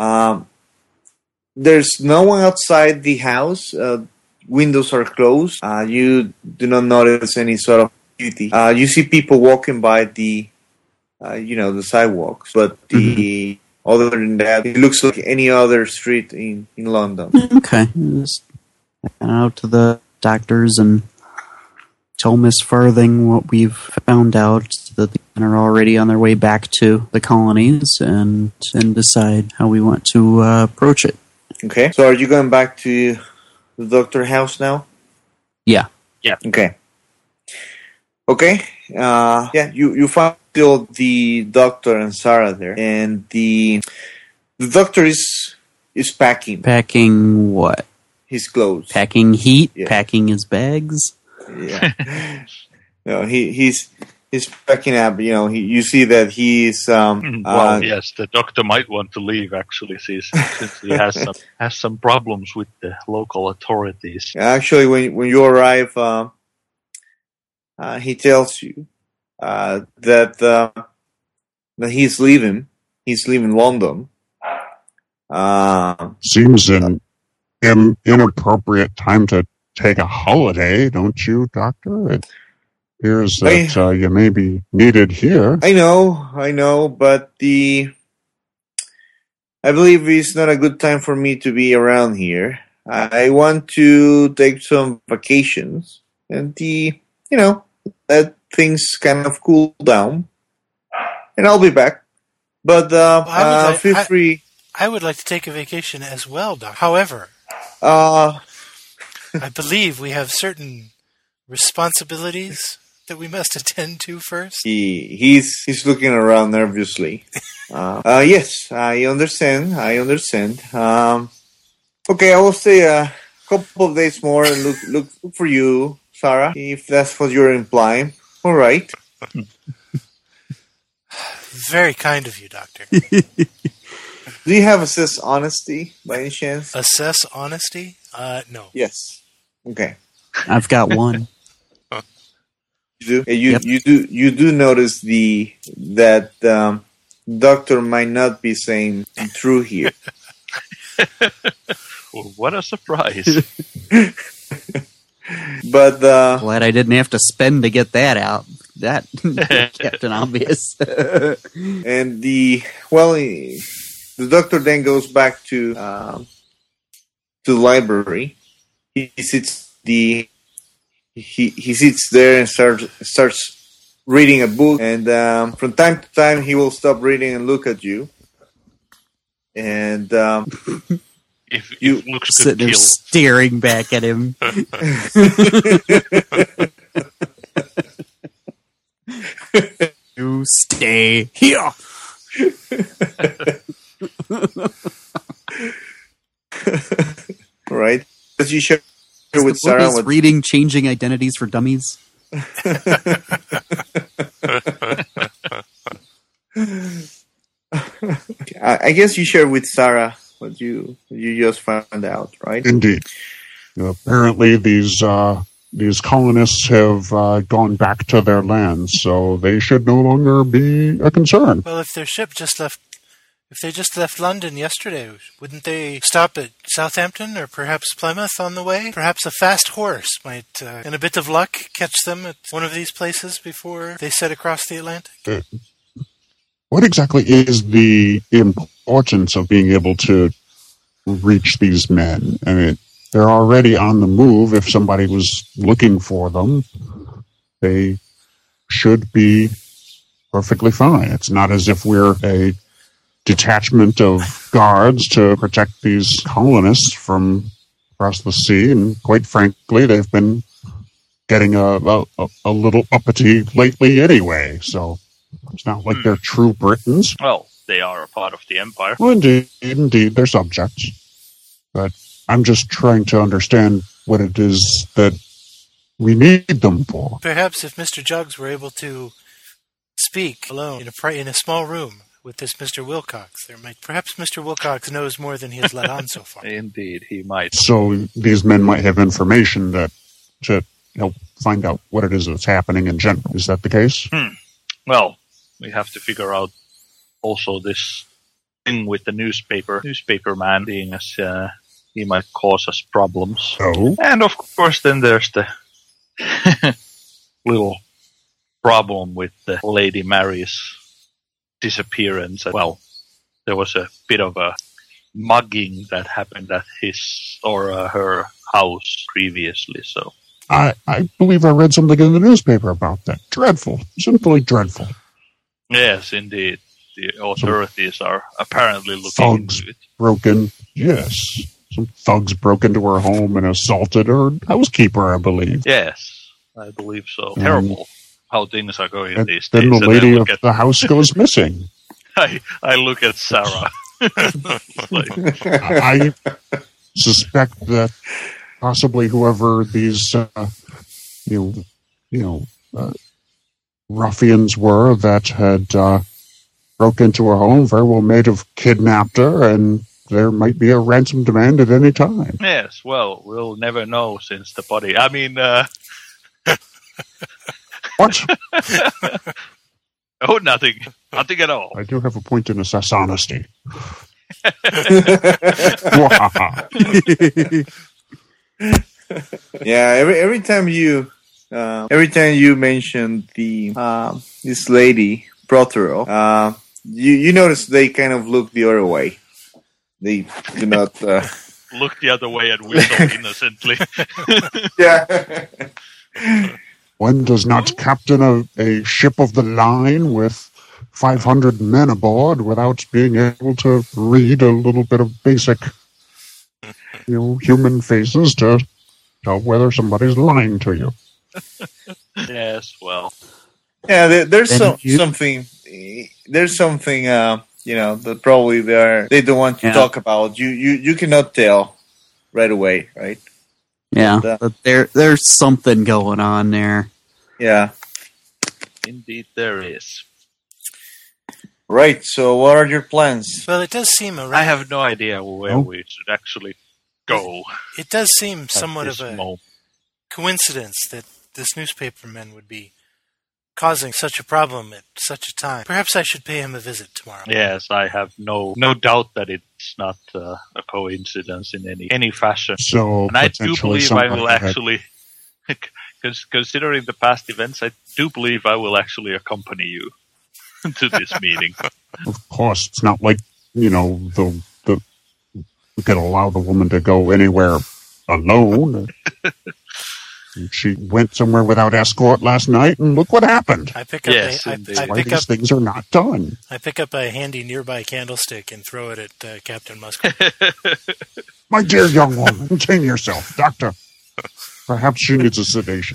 E: there's no one outside the house. Windows are closed. You do not notice any sort of activity. You see people walking by the the sidewalks. But other than that, it looks like any other street in London.
C: Okay. Just out to the doctors and tell Miss Farthing what we've found out, that the men are already on their way back to the colonies, and decide how we want to approach it.
E: Okay. So are you going back to the doctor house now?
C: Yeah.
E: Okay. Okay. You find still the doctor and Sarah there, and the doctor is packing
C: Packing what?
E: his clothes.
C: Packing heat?
E: Yeah.
C: Packing his bags?
E: Yeah. No, he's packing up. You see that he's
B: Well, yes, the doctor might want to leave actually, since he has some problems with the local authorities.
E: actually when you arrive, he tells you that he's leaving. He's leaving London.
F: Seems an inappropriate time to take a holiday, don't you, Doctor? It appears that you may be needed here.
E: I know, but I believe it's not a good time for me to be around here. I want to take some vacations and let things kind of cool down, and I'll be back. But feel free.
D: I would like to take a vacation as well, Doc. However, I believe we have certain responsibilities that we must attend to first.
E: He's looking around nervously. Yes, I understand. Okay, I will stay a couple of days more and look for you, Sarah, if that's what you're implying. All right.
D: Very kind of you, Doctor.
E: Do you have assess honesty by any chance?
D: Assess honesty? No.
E: Yes. Okay.
C: I've got one.
E: You do.
C: Yep.
E: You do notice that doctor might not be saying true here.
B: Well, what a surprise!
E: But
C: Glad I didn't have to spend to get that out. That kept an obvious.
E: and the doctor then goes back to the library. He sits there and starts reading a book, and from time to time he will stop reading and look at you. And
B: if you looks good,
C: Sitting there staring back at him. You stay here.
E: Right? As you share
C: Is
E: with
C: the book
E: Sarah,
C: is reading Changing Identities for Dummies.
E: I guess you share with Sarah what you just found out, right?
F: Indeed. Apparently, these colonists have gone back to their lands, so they should no longer be a concern.
D: Well, if their ship just left London yesterday, wouldn't they stop at Southampton or perhaps Plymouth on the way? Perhaps a fast horse might, in a bit of luck, catch them at one of these places before they set across the Atlantic?
F: What exactly is the importance of being able to reach these men? I mean, they're already on the move. If somebody was looking for them, they should be perfectly fine. It's not as if we're a detachment of guards to protect these colonists from across the sea, and quite frankly, they've been getting a little uppity lately anyway, so it's not like they're true Britons.
B: Well, they are a part of the Empire.
F: Well, indeed, they're subjects. But I'm just trying to understand what it is that we need them for.
D: Perhaps if Mr. Juggs were able to speak alone in a small room with this Mr. Wilcox, perhaps Mr. Wilcox knows more than he has let on so far.
B: Indeed, he might.
F: So these men might have information to help find out what it is that's happening in general. Is that the case?
B: Well, we have to figure out also this thing with the newspaper man, being as he might cause us problems.
F: Oh.
B: And of course, then there's the little problem with the Lady Mary's disappearance. Well, there was a bit of a mugging that happened at his or her house previously. So
F: I believe I read something in the newspaper about that. Dreadful. Simply dreadful.
B: yes, indeed, the authorities are apparently looking
F: Thugs
B: into it.
F: Some thugs broke into her home and assaulted her housekeeper, I believe.
B: Yes, I believe so. Terrible how things are going
F: And
B: these
F: then
B: days.
F: the
B: And
F: lady of the house goes missing.
B: I look at Sarah. Like,
F: I suspect that possibly whoever these, ruffians were that had broke into her home very well may have kidnapped her, and there might be a ransom demand at any time.
B: yes, well, we'll never know since the body. I mean,
F: What?
B: oh, nothing at all.
F: I do have a point to assess honesty.
E: Yeah, every time you mention the this lady Prothero, you notice they kind of look the other way. They do not.
B: Look the other way and whistle innocently.
E: Yeah.
F: One does not captain a ship of the line with 500 men aboard without being able to read a little bit of basic, human faces to tell whether somebody's lying to you.
B: Yes, well,
E: Yeah, there's
C: Then you-
E: something. There's something. That probably they don't want to
C: Yeah.
E: talk about. You cannot tell right away, right?
C: Yeah,
E: And,
C: but there's something going on there.
E: Yeah.
B: indeed there is.
E: Right. So, what are your plans?
D: Well, it does seem a
B: I have no idea where
F: Oh.
B: we should actually go
D: It does seem
B: at
D: somewhat
B: this
D: of a
B: moment.
D: coincidence that this newspaperman would be causing such a problem at such a time. Perhaps I should pay him a visit tomorrow.
B: Yes, I have no doubt that it's not a coincidence in any fashion.
F: So,
B: And I do
F: potentially
B: believe I will
F: somebody had-
B: actually, considering the past events, I do believe I will actually accompany you to this meeting.
F: Of course, it's not like, the we could allow the woman to go anywhere alone. She went somewhere without escort last night, and look what happened.
D: I pick up
B: Yes,
D: I
B: indeed.
F: Why
D: pick up
F: these things are not done.
D: I pick up a handy nearby candlestick and throw it at Captain Musgrave.
F: My dear young woman, contain yourself. Doctor, perhaps she needs a sedation.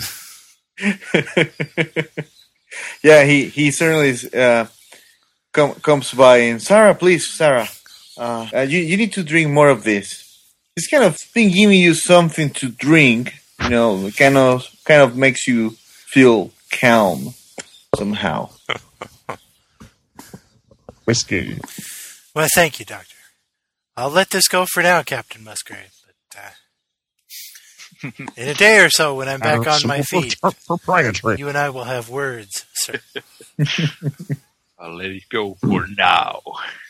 E: Yeah, he certainly comes by and Sarah, please, Sarah, you need to drink more of this. It's kind of been giving you something to drink. Kind of makes you feel calm somehow.
F: Whiskey.
D: Well, thank you, Doctor. I'll let this go for now, Captain Musgrave. But in a day or so, when I'm back on my feet,
F: Proprietary.
D: you and I will have words, sir.
B: I'll let it go for now.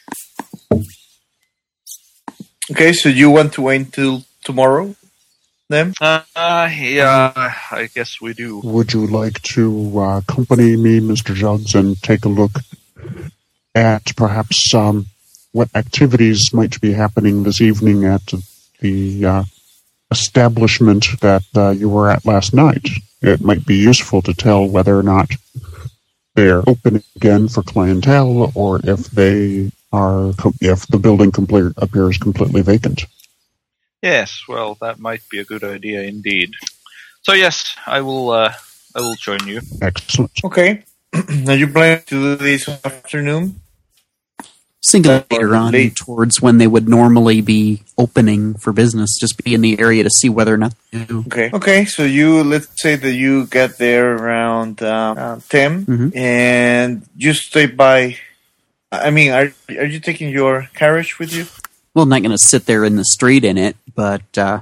E: Okay, so you want to wait till tomorrow, then?
B: Yeah, I guess we do.
F: Would you like to accompany me, Mr. Jugs, and take a look at perhaps what activities might be happening this evening at the establishment that you were at last night? It might be useful to tell whether or not they're open again for clientele, or if they are, if the building appears completely vacant.
B: Yes, well, that might be a good idea indeed. So yes, I will join you.
F: Excellent.
E: Okay. Are you planning to do this afternoon?
C: Single later on
E: late.
C: towards when they would normally be opening for business, just be in the area to see whether or not they do.
E: Okay. So let's say that you get there around 10,
C: Mhm.
E: and you stay by. I mean, are you taking your carriage with you?
C: Well, I'm not going to sit there in the street in it, but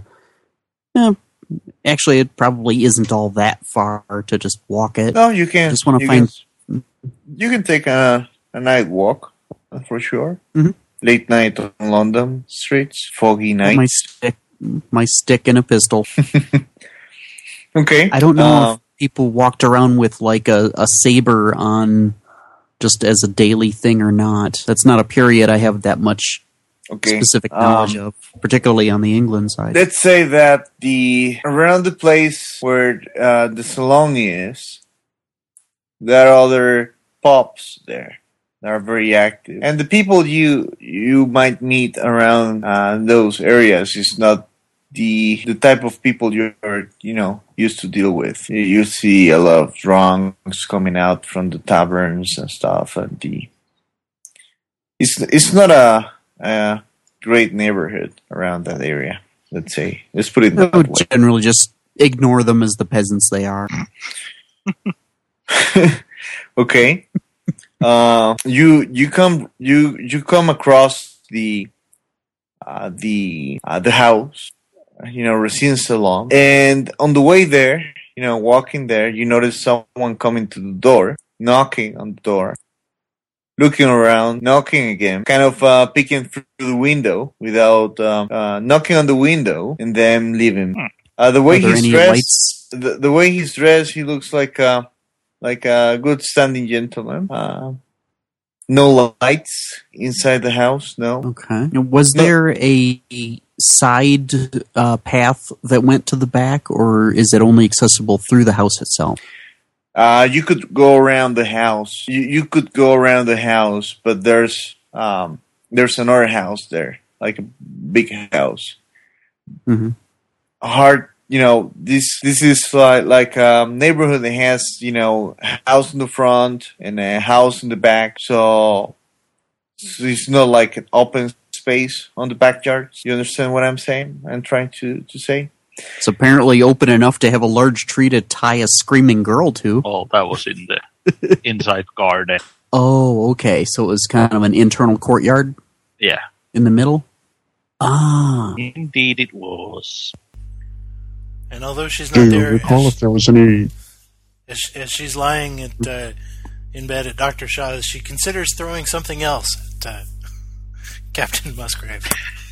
C: actually, it probably isn't all that far to just walk it.
E: No, you can.
C: Just want to
E: you
C: find.
E: You can take a night walk for sure.
C: Mhm.
E: Late night on London streets, foggy night.
C: my stick and a pistol.
E: Okay.
C: I don't know if people walked around with like a saber on just as a daily thing or not. That's not a period I have that much specific knowledge of, particularly on the England side.
E: Let's say that around the place where the salon is, there are other pubs there that are very active, and the people you might meet around those areas is not the type of people you're used to deal with. You see a lot of drunks coming out from the taverns and stuff, and it's not a great neighborhood around that area. Let's say, let's put it that way.
C: Generally, just ignore them as the peasants they are.
E: Okay. You come across the house, Racine Salon, and on the way there, walking there, you notice someone coming to the door, knocking on the door, looking around, knocking again, kind of peeking through the window without knocking on the window, and then leaving. The way he's dressed, the way he's dressed, he looks like a good standing gentleman. No lights inside the house. No.
C: Okay. Was there a side path that went to the back, or is it only accessible through the house itself?
E: You could go around the house. You could go around the house, but there's another house there, like a big house.
C: Mm-hmm.
E: Hard, this is like a neighborhood that has, a house in the front and a house in the back. So it's not like an open space on the backyard. You understand what I'm saying? I'm trying to say.
C: It's apparently open enough to have a large tree to tie a screaming girl to.
B: Oh, that was in the inside garden.
C: Oh, okay. So it was kind of an internal courtyard?
B: Yeah.
C: In the middle? Ah.
B: Indeed it was.
D: And although she's
F: Do
D: not
F: you
D: there,
F: recall if there was any...
D: as she's lying in bed at Dr. Shaw's, she considers throwing something else at Captain Musgrave.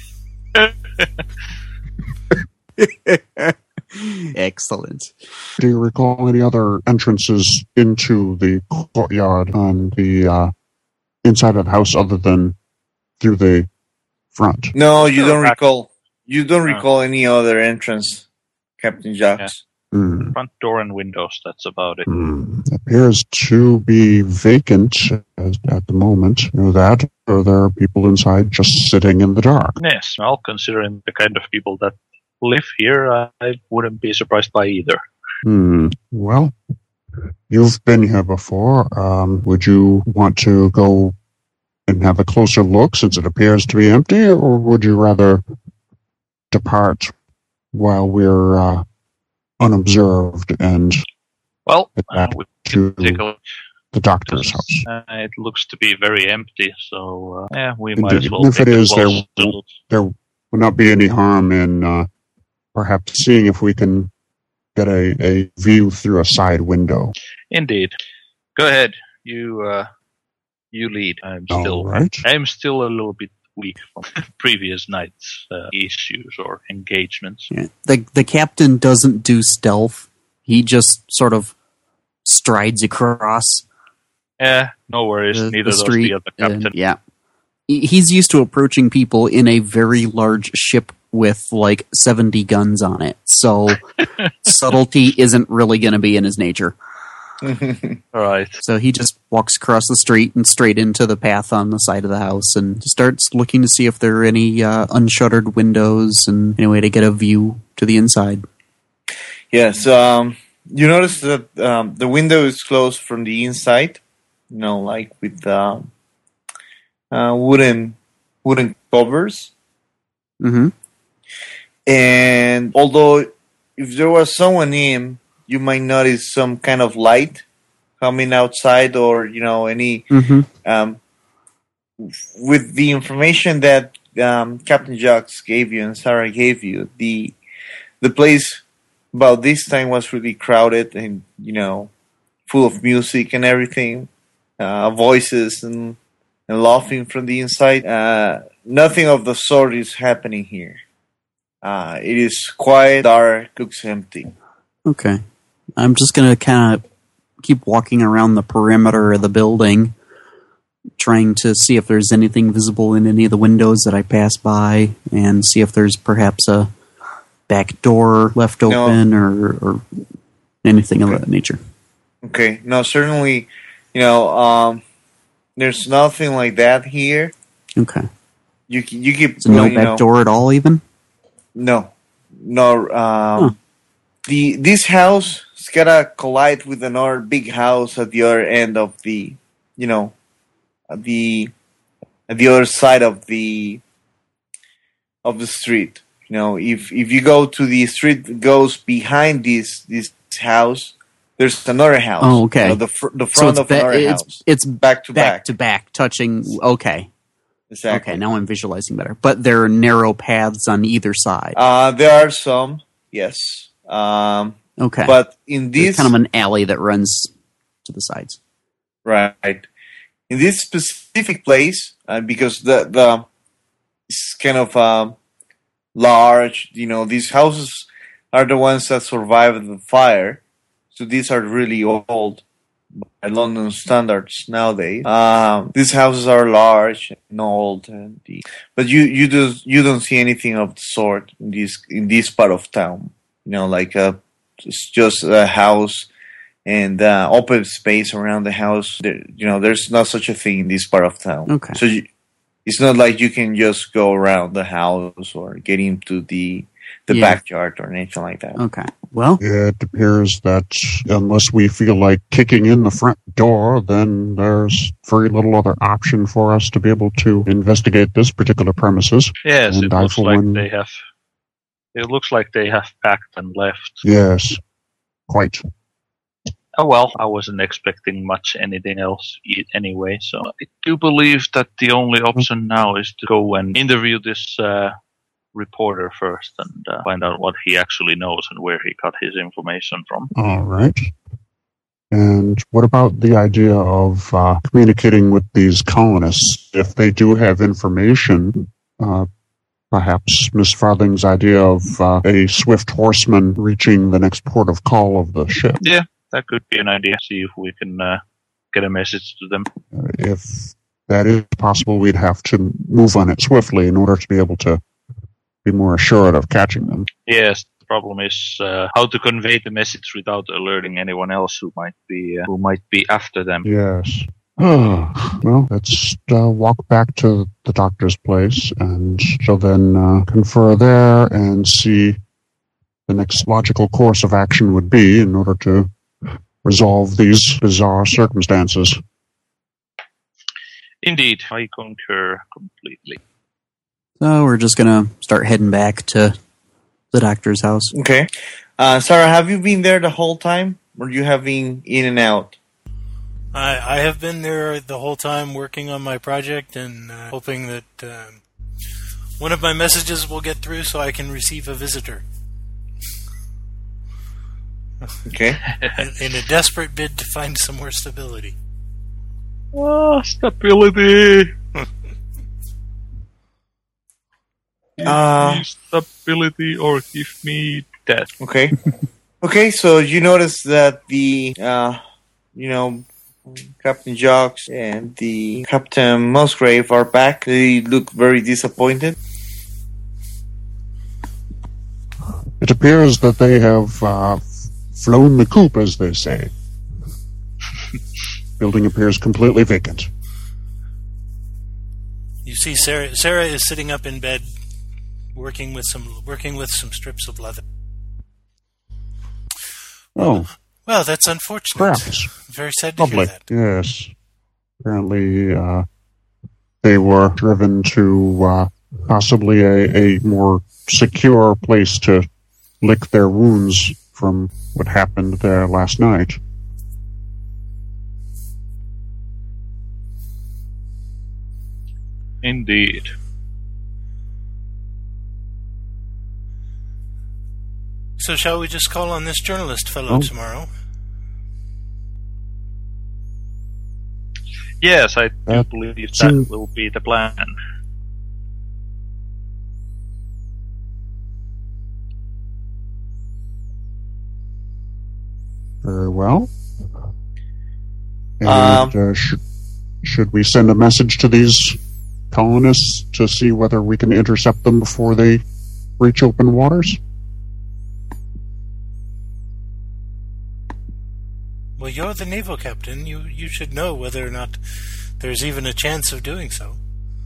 C: Excellent.
F: Do you recall any other entrances into the courtyard on the inside of the house other than through the front?
E: No, you don't recall. You don't recall any other entrance, Captain Jacques.
B: Yeah.
F: Mm.
B: Front door and windows, that's about it.
F: Appears to be vacant at the moment. You know that? Or there are people inside just sitting in the dark?
B: Yes, well, considering the kind of people that live here, I wouldn't be surprised by either.
F: Well, you've been here before. Would you want to go and have a closer look since it appears to be empty, or would you rather depart while we're unobserved and
B: well,
F: we to
B: take a look.
F: The doctor's house?
B: It looks to be very empty, so we
F: Indeed.
B: might as well.
F: If it is, there will not be any harm in perhaps seeing if we can get a view through a side window.
B: Indeed. Go ahead. You lead. I'm still a little bit weak from previous night's issues or engagements.
C: Yeah. The captain doesn't do stealth. He just sort of strides across.
B: No worries. Neither does the other captain.
C: Yeah. He's used to approaching people in a very large ship with like 70 guns on it. So subtlety isn't really going to be in his nature.
B: All right.
C: So he just walks across the street and straight into the path on the side of the house and starts looking to see if there are any unshuttered windows and any way to get a view to the inside.
E: Yes. You notice that the window is closed from the inside, like with wooden covers.
C: Mm-hmm.
E: And although if there was someone in, you might notice some kind of light coming outside, or any.
C: Mm-hmm.
E: With the information that Captain Jacques gave you and Sarah gave you, the place about this time was really crowded and full of music and everything, voices and laughing from the inside. Nothing of the sort is happening here. It is quiet, dark, looks empty.
C: Okay. I'm just going to kind of keep walking around the perimeter of the building, trying to see if there's anything visible in any of the windows that I pass by, and see if there's perhaps a back door left open or anything of that nature.
E: Okay. No, certainly, there's nothing like that here.
C: Okay.
E: You keep
C: So no back door at all, even?
E: No. This house is gonna collide with another big house at the other end of the, at the other side of the street. If you go to the street that goes behind this house, there's another house.
C: Oh, okay.
E: The front of another house.
C: It's
E: back to
C: back, touching. Okay.
E: Exactly.
C: Okay, now I'm visualizing better. But there are narrow paths on either side.
E: There are some, yes.
C: Okay.
E: But in
C: There's
E: this
C: kind of an alley that runs to the sides.
E: right, in this specific place, because the it's kind of large. These houses are the ones that survived the fire, so these are really old by London standards nowadays. These houses are large and old, but you don't see anything of the sort in this part of town. It's just a house and open space around the house. There's not such a thing in this part of town.
C: Okay.
E: So it's not like you can just go around the house or get into the backyard or anything like that.
C: Okay. Well,
F: It appears that unless we feel like kicking in the front door, then there's very little other option for us to be able to investigate this particular premises.
B: Yes,
F: And
B: it looks like they have. It looks like they have packed and left.
F: Yes, quite.
B: Oh well, I wasn't expecting much anything else anyway, so I do believe that the only option now is to go and interview this reporter first and find out what he actually knows and where he got his information from.
F: All right. And what about the idea of communicating with these colonists? If they do have information, perhaps Miss Farthing's idea of a swift horseman reaching the next port of call of the ship.
B: Yeah, that could be an idea. See if we can get a message to them.
F: If that is possible, we'd have to move on it swiftly in order to be able to be more assured of catching them.
B: Yes, the problem is how to convey the message without alerting anyone else who might be after them.
F: Yes. Well, let's walk back to the doctor's place, and she'll then confer there and see the next logical course of action would be in order to resolve these bizarre circumstances.
B: Indeed, I concur completely.
C: so we're just going to start heading back to the doctor's house.
E: Okay. Sarah, have you been there the whole time, or you have been in and out?
D: I have been there the whole time working on my project and hoping that one of my messages will get through so I can receive a visitor.
E: Okay.
D: In a desperate bid to find some more stability.
B: Oh, stability! Stability or give me death.
E: Okay. Okay, so you notice that the, Captain Jocks and the Captain Musgrave are back. They look very disappointed.
F: It appears that they have flown the coop, as they say. Building appears completely vacant.
D: You see, Sarah is sitting up in bed, working with some strips of leather.
F: Oh,
D: Well, that's unfortunate.
F: perhaps.
D: Very sad to hear
F: Lovely.
D: that.
F: Yes. Apparently, they were driven to possibly a more secure place to lick their wounds from what happened there last night.
B: Indeed.
D: So shall we just call on this journalist fellow tomorrow?
B: Yes, I do believe that
F: seems-
B: will be the plan.
F: Very well. And, should we send a message to these colonists to see whether we can intercept them before they reach open waters?
D: Well, you're the naval captain. You should know whether or not there's even a chance of doing so.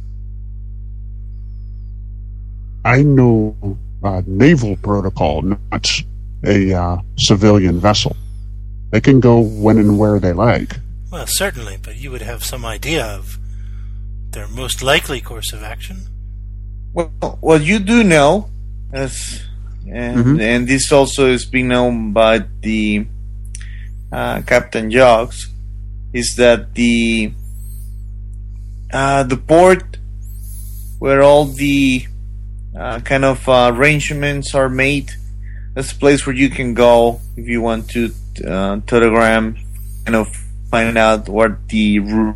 F: I know naval protocol, not a civilian vessel. They can go when and where they like.
D: Well, certainly, but you would have some idea of their most likely course of action.
E: Well, you do know, and this also is being known by the Captain Jocks, is that the port where all the kind of arrangements are made, that's a place where you can go if you want to telegram, kind of find out what the route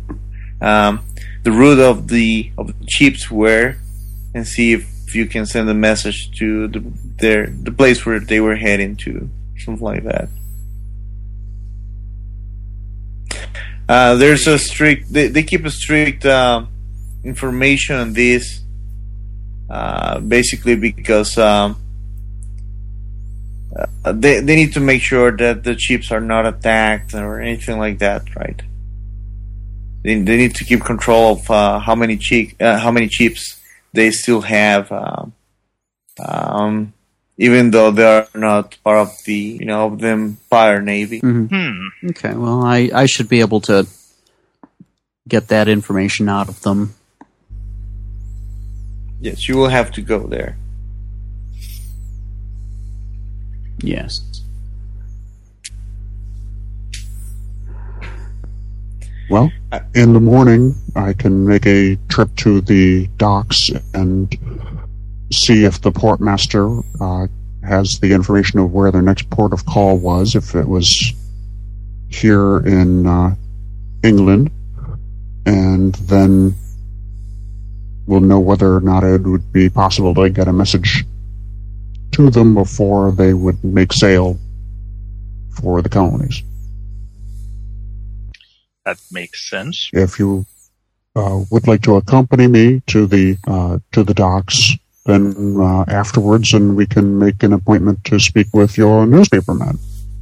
E: of the ships were, and see if you can send a message to the place where they were heading to, something like that. There's a strict. They keep a strict information on this, basically because they need to make sure that the ships are not attacked or anything like that, right? They need to keep control of how many ships they still have, even though they are not part of the of the Empire Navy.
C: Mm-hmm. Okay, well, I should be able to get that information out of them.
E: Yes, you will have to go there.
C: Yes.
F: Well, in the morning, I can make a trip to the docks and see if the portmaster has the information of where their next port of call was, if it was here in England, and then we'll know whether or not it would be possible to get a message to them before they would make sail for the colonies.
B: That makes sense.
F: If you would like to accompany me to the docks, then afterwards, and we can make an appointment to speak with your newspaperman.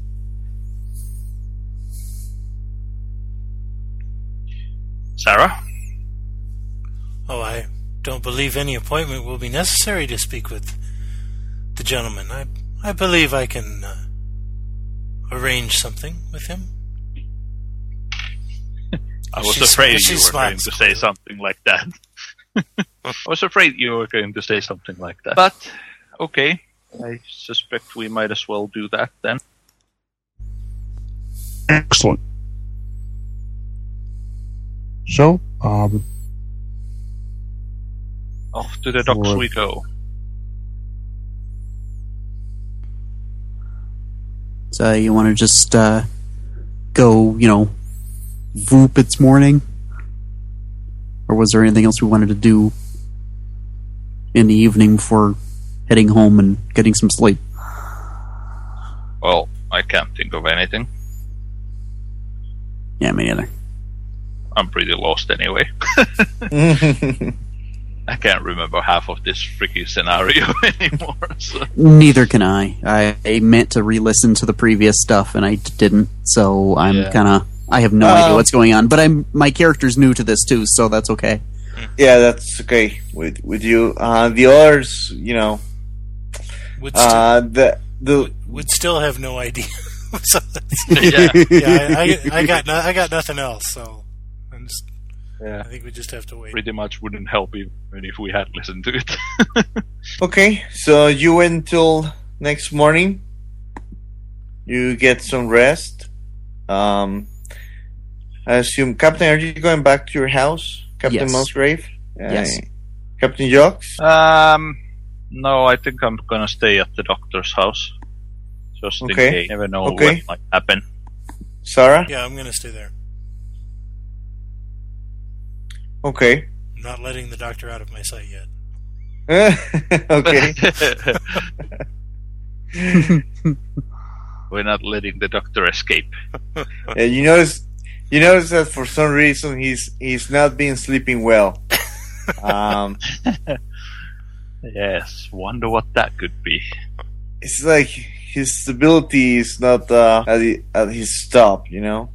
B: Sarah?
D: Oh, I don't believe any appointment will be necessary to speak with the gentleman. I believe I can arrange something with him.
B: I was afraid you were going to say something like that. I was afraid you were going to say something like that. But, okay. I suspect we might as well do that then.
F: Excellent. So,
B: off to the docks we go.
C: So you want to just go, Voop it's morning? Or was there anything else we wanted to do in the evening before heading home and getting some sleep?
B: Well, I can't think of anything.
C: Yeah, me neither.
B: I'm pretty lost anyway. I can't remember half of this freaky scenario anymore. So.
C: Neither can I. I meant to re-listen to the previous stuff and I didn't, so I'm kind of... I have no idea what's going on, but my character's new to this too, so that's okay.
E: Yeah, that's okay with you. The others,
D: would still have no idea. So I got nothing else. So I think we just have to wait.
B: Pretty much wouldn't help even if we had listened to it.
E: Okay, so you wait until next morning. You get some rest. I assume, Captain, are you going back to your house, Captain
C: Yes.
E: Musgrave?
C: Yes.
E: Captain Jocks?
B: No, I think I'm gonna stay at the doctor's house. Just in
E: Okay.
B: case. Never know
E: Okay.
B: what might happen.
E: Sarah?
D: Yeah, I'm going to stay there.
E: Okay.
D: I'm not letting the doctor out of my sight yet.
E: Okay.
B: We're not letting the doctor escape.
E: Yeah, you notice You notice that for some reason he's not been sleeping well.
B: Yes, wonder what that could be.
E: It's like his stability is not at his top, you know.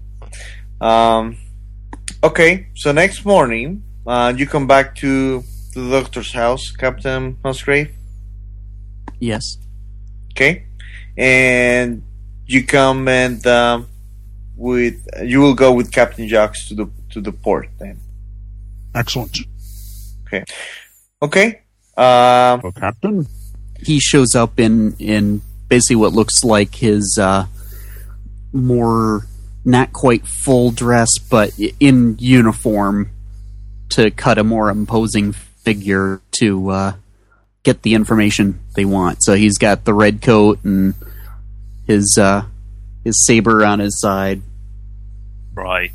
E: Okay, so next morning, you come back to the doctor's house, Captain Musgrave.
C: Yes.
E: Okay, and you come and you will go with Captain Jocks to the port then.
F: Excellent.
E: Okay.
F: Well, Captain?
C: He shows up in basically what looks like his more not quite full dress, but in uniform to cut a more imposing figure to get the information they want. So he's got the red coat and his saber on his side.
B: Right.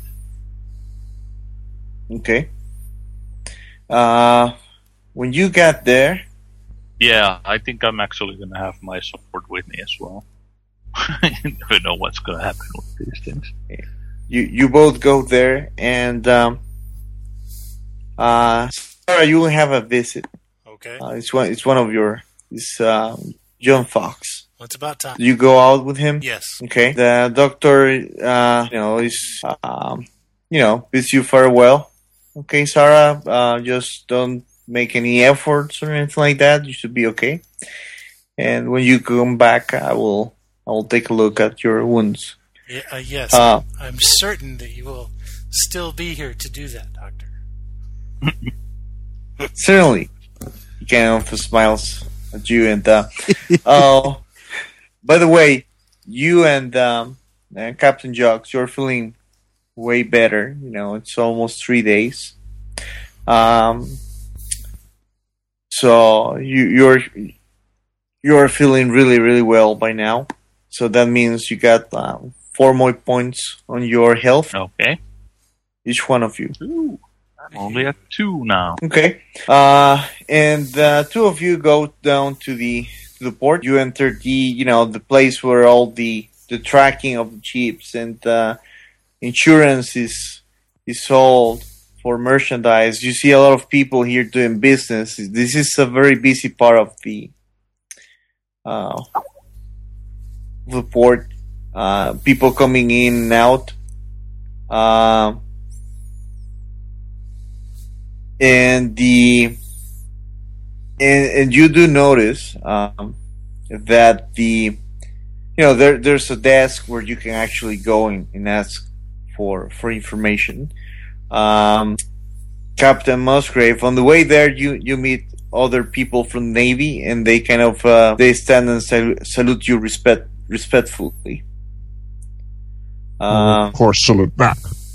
E: Okay. When you got there,
B: Yeah, I think I'm actually going to have my sword with me as well. I never know what's going to happen with these things.
E: you both go there, and Sarah, you will have a visit.
D: Okay.
E: It's one of your. It's John Fox.
D: Well, it's about time.
E: You go out with him.
D: Yes.
E: Okay. The doctor, is bids you farewell. Okay, Sarah. Just don't make any efforts or anything like that. You should be okay. And when you come back, I will take a look at your wounds.
D: Yes. I'm certain that you will still be here to do that, Doctor.
E: Certainly. Ganondorf smiles at you, and oh, by the way, you and Captain Jocks, you're feeling way better. You know, it's almost 3 days. So you're feeling really, really well by now. So that means you got 4 more points on your health,
B: Okay.
E: each one of you.
B: Ooh, I'm only at 2 now.
E: Okay. And the two of you go down to the port. You enter the place where all the tracking of the ships and insurance is sold for merchandise. You see a lot of people here doing business. This is a very busy part of the port. People coming in and out. And you do notice that there's a desk where you can actually go and ask for information. Captain Musgrave, on the way there, you meet other people from the Navy, and they kind of they stand and salute you respectfully.
F: Of course, salute back.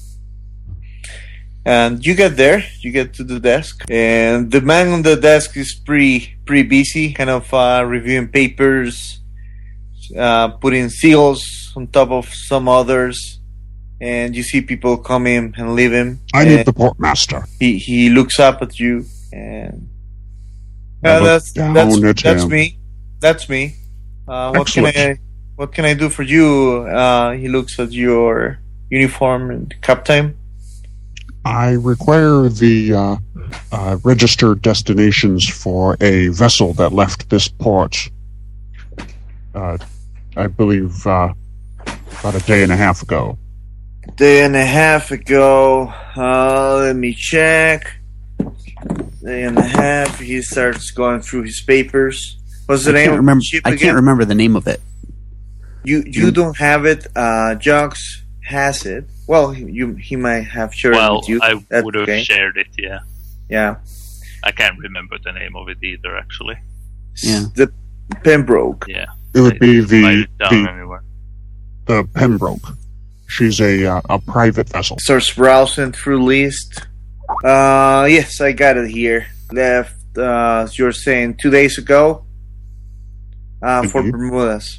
E: And you get there, you get to the desk, and the man on the desk is pretty busy, kind of reviewing papers, putting seals on top of some others, and you see people come in and leave him.
F: I need the portmaster.
E: He looks up at you, and that's me. That's me. What can I do for you? He looks at your uniform and cap time.
F: I require the registered destinations for a vessel that left this port, I believe, about a day and a half ago.
E: Day and a half ago. Let me check. Day and a half. He starts going through his papers. What's the name of the ship again?
C: I can't remember the name of it.
E: You don't have it. Jocks has it. Well, he might have shared it with you.
B: I
E: That's
B: would have
E: okay.
B: shared it, yeah.
E: Yeah.
B: I can't remember the name of it either, actually.
C: Yeah.
E: The Pembroke.
B: Yeah.
F: It would be
B: Write it down anywhere.
F: the Pembroke. She's a private vessel.
E: Starts browsing through list. Yes, I got it here. Left, you're saying 2 days ago? For Bermudas.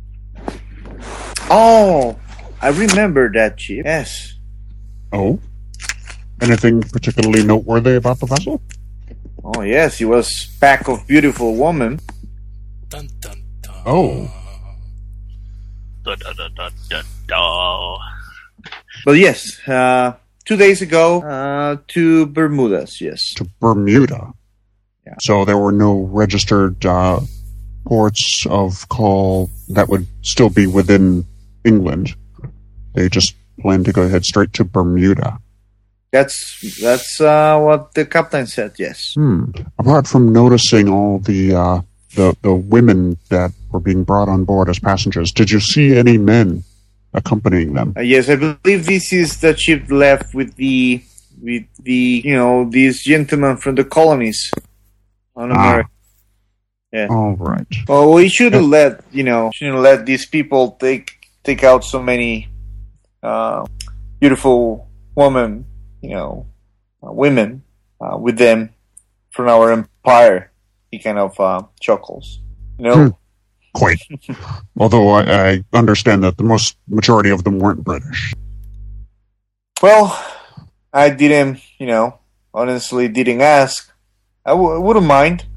E: Oh, I remember that ship. Yes.
F: Oh? Anything particularly noteworthy about the vessel?
E: Oh, yes, it was a pack of beautiful women.
D: Dun, dun, dun.
F: Oh.
B: Da, da, da, da, da, da.
E: But yes, 2 days ago, to Bermudas, yes.
F: To Bermuda.
E: Yeah.
F: So there were no registered ports of call that would still be within England. They just plan to go ahead straight to Bermuda.
E: That's what the captain said, yes.
F: Apart from noticing all the women that were being brought on board as passengers, did you see any men accompanying them?
E: Yes, I believe this is the ship left with the these gentlemen from the colonies on America. Yeah.
F: All right.
E: Well, we shouldn't let these people take out so many beautiful women, women with them from our empire. He kind of chuckles,
F: Quite. Although I understand that the majority of them weren't British.
E: Well, I didn't, honestly didn't ask. I wouldn't mind.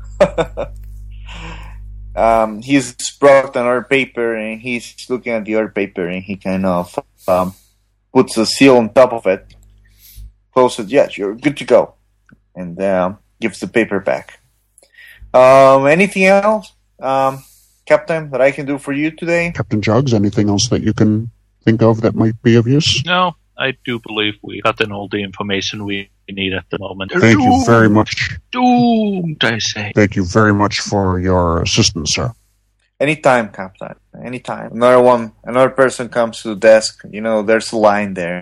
E: He's brought another paper and he's looking at the other paper and he kind of puts a seal on top of it, closes it, yes, you're good to go, and gives the paper back. Anything else, Captain, that I can do for you today?
F: Captain Jugs, anything else that you can think of that might be of use?
B: No, I do believe we got in all the information we need at the moment.
F: Thank you very much.
B: Doomed, I say.
F: Thank you very much for your assistance, sir.
E: Anytime, Captain. Anytime. Another person comes to the desk. There's a line there.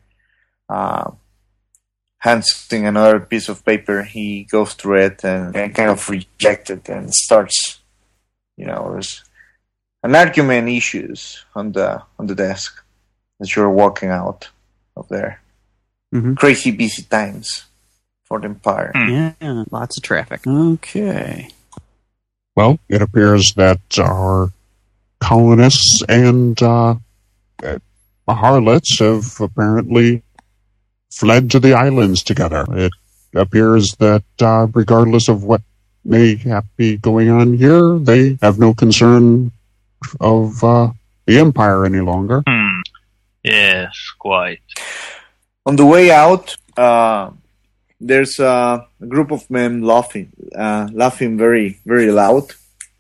E: Handing another piece of paper, he goes through it and kind of rejects it and starts. There's an argument issues on the desk as you're walking out of there.
C: Mm-hmm.
E: Crazy busy times for the Empire.
C: Yeah, lots of traffic. Okay.
F: Well, it appears that our colonists and harlots have apparently fled to the islands together. It appears that regardless of what may be going on here, they have no concern of the Empire any longer.
B: Yes, quite.
E: On the way out, there's a group of men laughing very, very loud.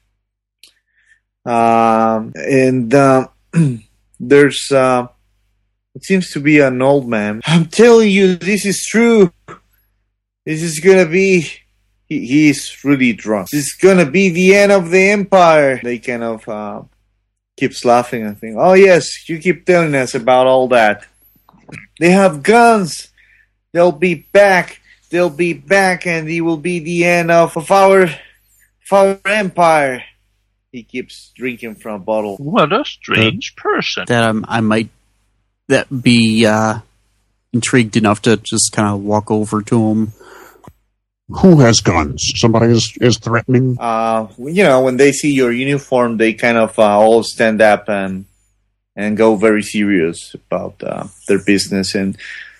E: And there's it seems to be an old man. I'm telling you, this is true. This is gonna be. He's really drunk. This is gonna be the end of the Empire. They kind of keeps laughing and think, "Oh yes, you keep telling us about all that. They have guns. They'll be back. They'll be back, and it will be the end of our empire." He keeps drinking from a bottle.
B: What a strange person.
C: That I might be intrigued enough to just kind of walk over to him.
F: Who has guns? Somebody is threatening?
E: When they see your uniform, they kind of all stand up and go very serious about their business. And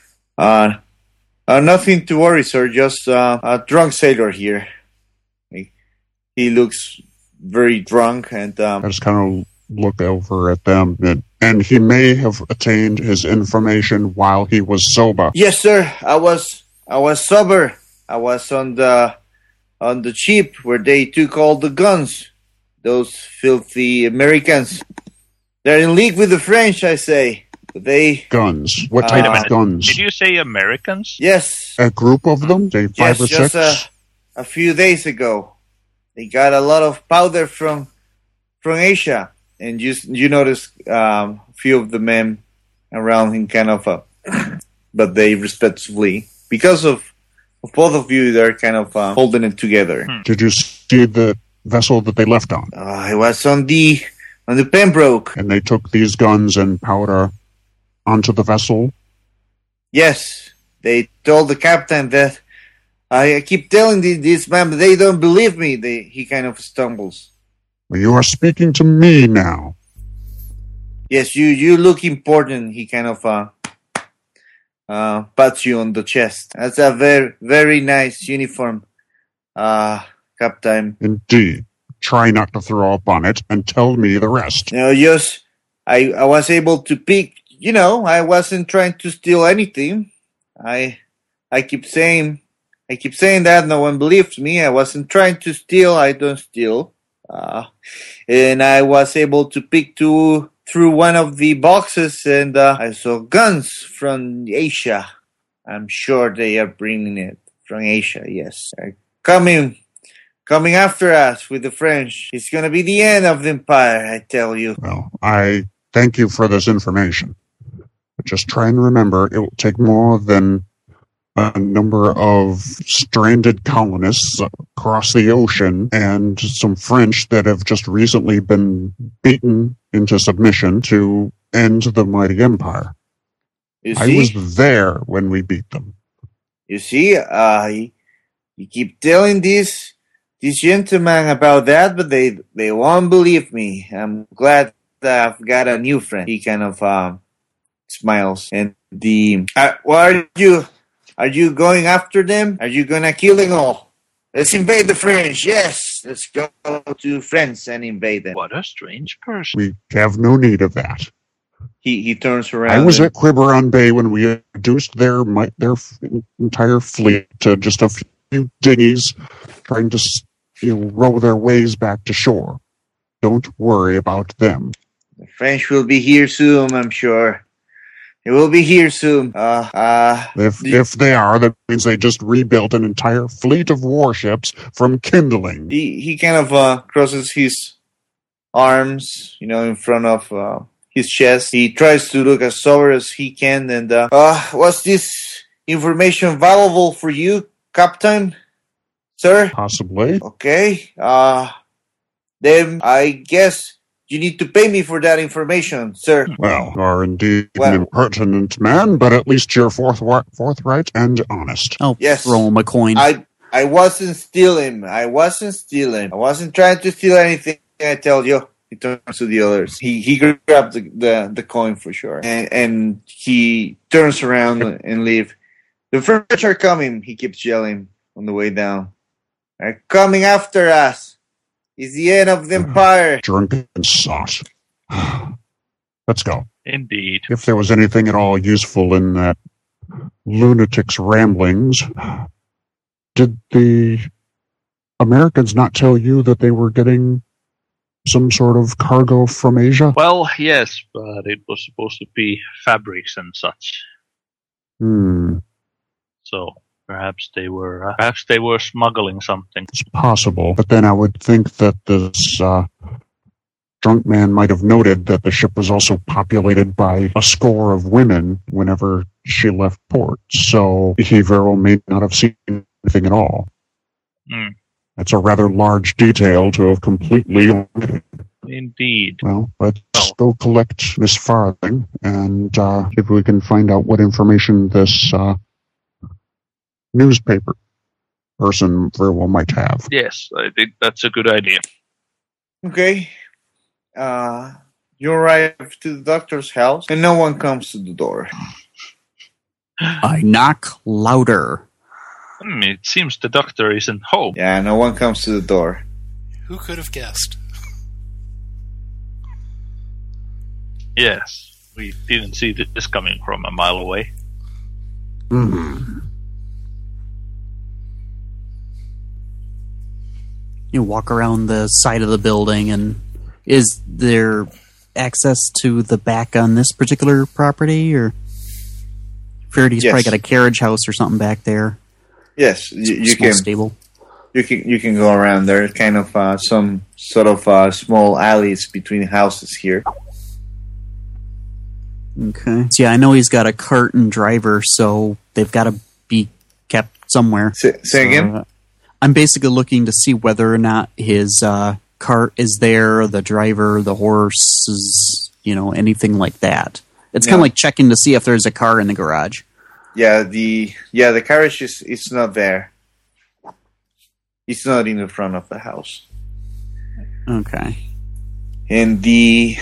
E: nothing to worry, sir. Just a drunk sailor here. He looks very drunk, and
F: I just kind of look over at them, and he may have attained his information while he was sober.
E: Yes, sir. I was sober. I was on the ship where they took all the guns. Those filthy Americans. They're in league with the French, I say. They
F: guns. What type of guns?
B: Did you say Americans?
E: Yes.
F: A group of them? Say 5 or 6?
E: Just a few days ago. They got a lot of powder from Asia, and you notice a few of the men around him kind of, but they respectively, because of both of you, they're kind of holding it together.
F: Did you see the vessel that they left on?
E: It was on the Pembroke.
F: And they took these guns and powder onto the vessel?
E: Yes, they told the captain that. I keep telling this man, but they don't believe me. He kind of stumbles.
F: Well, you are speaking to me now.
E: Yes, you look important. He kind of pats you on the chest. That's a very, very nice uniform, Captain.
F: Indeed. Try not to throw up on it and tell me the rest.
E: I was able to pick I wasn't trying to steal anything. I keep saying that no one believes me. I wasn't trying to steal. I don't steal. And I was able to pick through one of the boxes, and I saw guns from Asia. I'm sure they are bringing it from Asia. Yes, they're coming after us with the French. It's gonna be the end of the empire, I tell you.
F: Well, I thank you for this information. But just try and remember, it will take more than a number of stranded colonists across the ocean and some French that have just recently been beaten into submission to end the mighty empire.
E: You
F: I
E: see?
F: was there when we beat them.
E: You see, you keep telling these gentlemen about that, but they won't believe me. I'm glad that I've got a new friend. He kind of smiles. And what are you going after them? Are you gonna kill them all? Let's invade the French. Yes, let's go to France and invade them.
B: What a strange person.
F: We have no need of that.
E: He turns around.
F: I was at Quiberon Bay when we reduced their entire fleet to just a few dinghies trying to row their ways back to shore. Don't worry about them.
E: The French will be here soon, I'm sure. They will be here soon.
F: If they are, that means they just rebuilt an entire fleet of warships from kindling.
E: He kind of crosses his arms, in front of his chest. He tries to look as sober as he can. And was this information valuable for you, Captain? Sir?
F: Possibly.
E: Okay. Then I guess you need to pay me for that information, sir.
F: Well, you are indeed an impertinent man, but at least you're forthright and honest.
C: I'll
E: Yes.
C: throw him a coin.
E: I wasn't stealing. I wasn't trying to steal anything, I tell you. He turns to the others. He grabbed the coin for sure. And he turns around and leaves. The French are coming, he keeps yelling on the way down. They're coming after us. It's the end of the empire.
F: Drunken sot. Let's go.
B: Indeed.
F: If there was anything at all useful in that lunatic's ramblings, did the Americans not tell you that they were getting some sort of cargo from Asia?
B: Well, yes, but it was supposed to be fabrics and such. So perhaps they were smuggling something.
F: It's possible, but then I would think that this drunk man might have noted that the ship was also populated by a score of women whenever she left port, so he very well may not have seen anything at all. That's a rather large detail to have completely omitted.
B: Indeed.
F: Well, let's go collect Miss Farthing and see if we can find out what information this newspaper person very well might have.
B: Yes, I think that's a good idea.
E: Okay. You arrive to the doctor's house, and no one comes to the door.
C: I knock louder.
B: It seems the doctor isn't home.
E: Yeah, no one comes to the door.
D: Who could have guessed?
B: Yes, we didn't see this coming from a mile away.
C: You walk around the side of the building, and is there access to the back on this particular property? Or Faraday's
E: Yes.
C: probably got a carriage house or something back there.
E: Yes, you
C: Small
E: can.
C: stable.
E: You can go around. There are kind of some sort of small alleys between houses here.
C: Okay. So yeah, I know he's got a cart and driver, so they've got to be kept somewhere.
E: Say again?
C: I'm basically looking to see whether or not his cart is there, the driver, the horses, anything like that. It's kind of like checking to see if there's a car in the garage.
E: Yeah, the carriage is not there. It's not in the front of the house.
C: Okay.
E: And the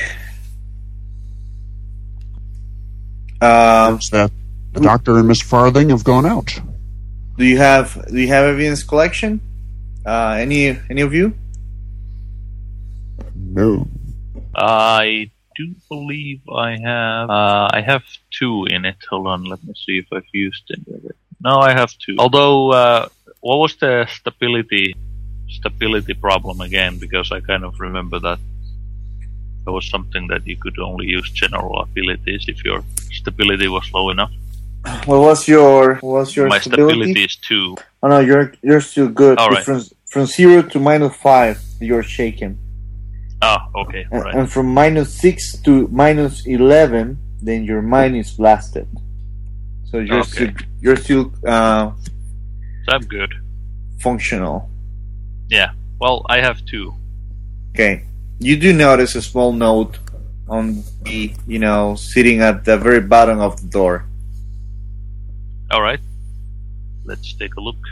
F: It's that the doctor and Miss Farthing have gone out.
E: do you have evidence collection? Any of you?
F: No.
B: I do believe I have 2 in it. Hold on, let me see if I've used any of it. No, I have 2. Although, what was the stability problem again? Because I kind of remember that there was something that you could only use general abilities if your stability was low enough.
E: What was your
B: My stability is 2.
E: Oh no, you're still good.
B: All right.
E: From 0 to -5, you're shaken.
B: Ah, okay, right.
E: And from -6 to -11, then your mind is blasted. So you're still
B: So I'm good.
E: functional.
B: Yeah. Well, I have 2.
E: Okay. You do notice a small note on the, sitting at the very bottom of the door.
B: All right. Let's take a look.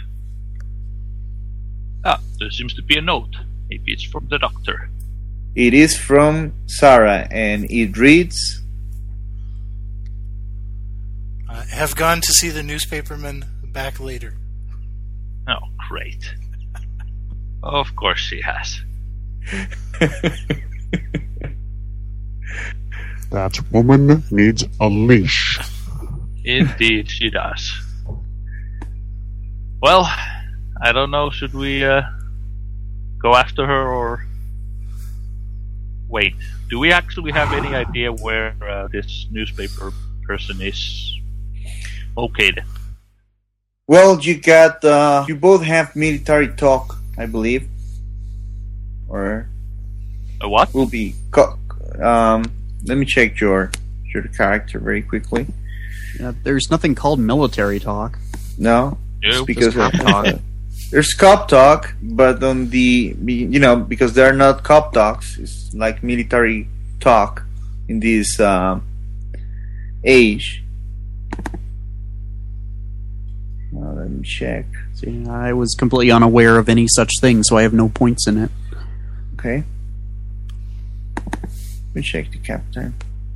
B: Ah, there seems to be a note. Maybe it's from the doctor.
E: It is from Sarah, and it reads,
D: Have gone to see the newspaperman, back later.
B: Oh, great. Of course she has.
F: That woman needs a leash.
B: Indeed, she does. Well, I don't know. Should we go after her or wait? Do we actually have any idea where this newspaper person is located?
E: well, you both have military talk, I believe. Or
B: A what?
E: will be, let me check your character very quickly.
C: There's nothing called military talk.
E: No?
B: Nope.
E: Just because
C: Just cop talk.
E: There's cop talk, but on the, because they're not cop talks, it's like military talk in this age. Let me check.
C: See, I was completely unaware of any such thing, so I have no points in it.
E: Okay. Let me check the captain.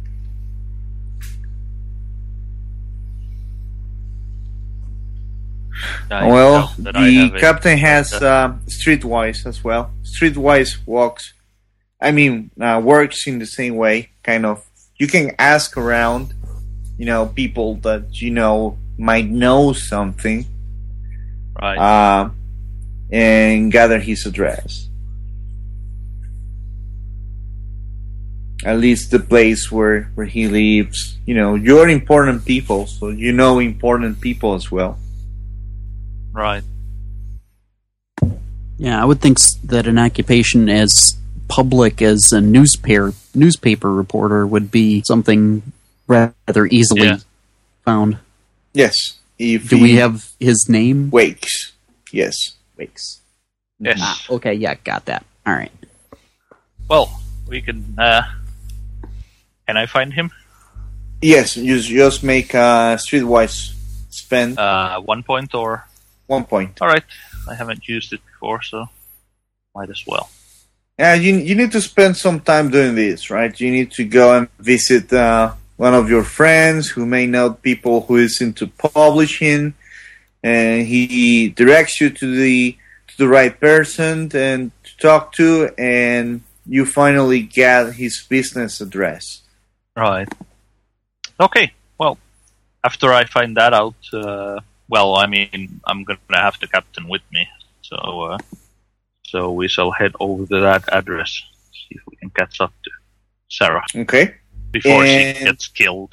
E: Well, the captain has streetwise as well. Streetwise works in the same way, kind of. You can ask around, people that might know something,
B: Right.
E: and gather his address. At least the place where he lives. You're important people, so you know important people as well.
B: Right.
C: Yeah, I would think that an occupation as public as a newspaper reporter would be something rather easily found.
E: Yes. If
C: Do we have his name?
E: Wakes? Yes, Wakes.
B: Yes.
C: Ah, okay, yeah, got that. All right.
B: Well, we can. Can I find him?
E: Yes, you just make streetwise spend
B: 1 point or?
E: 1 point.
B: All right. I haven't used it before, so might as well.
E: Yeah, you need to spend some time doing this, right? You need to go and visit one of your friends who may know people who is into publishing, and he directs you to the right person and to talk to, and you finally get his business address.
B: Right. Okay. Well, after I find that out, I'm gonna have the captain with me, so we shall head over to that address, see if we can catch up to Sarah
E: Okay.
B: before she
E: And-
B: gets killed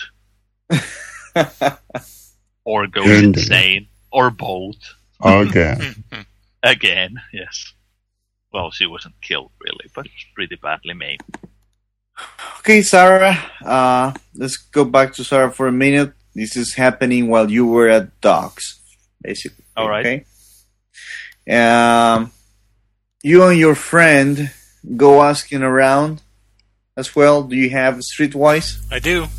B: or goes insane or both
F: Again.
B: again. Yes. Well, she wasn't killed really, but pretty badly maimed.
E: Okay, Sarah. Let's go back to Sarah for a minute. This is happening while you were at docks, basically.
B: All right.
E: Okay. You and your friend go asking around as well. Do you have streetwise?
D: I do.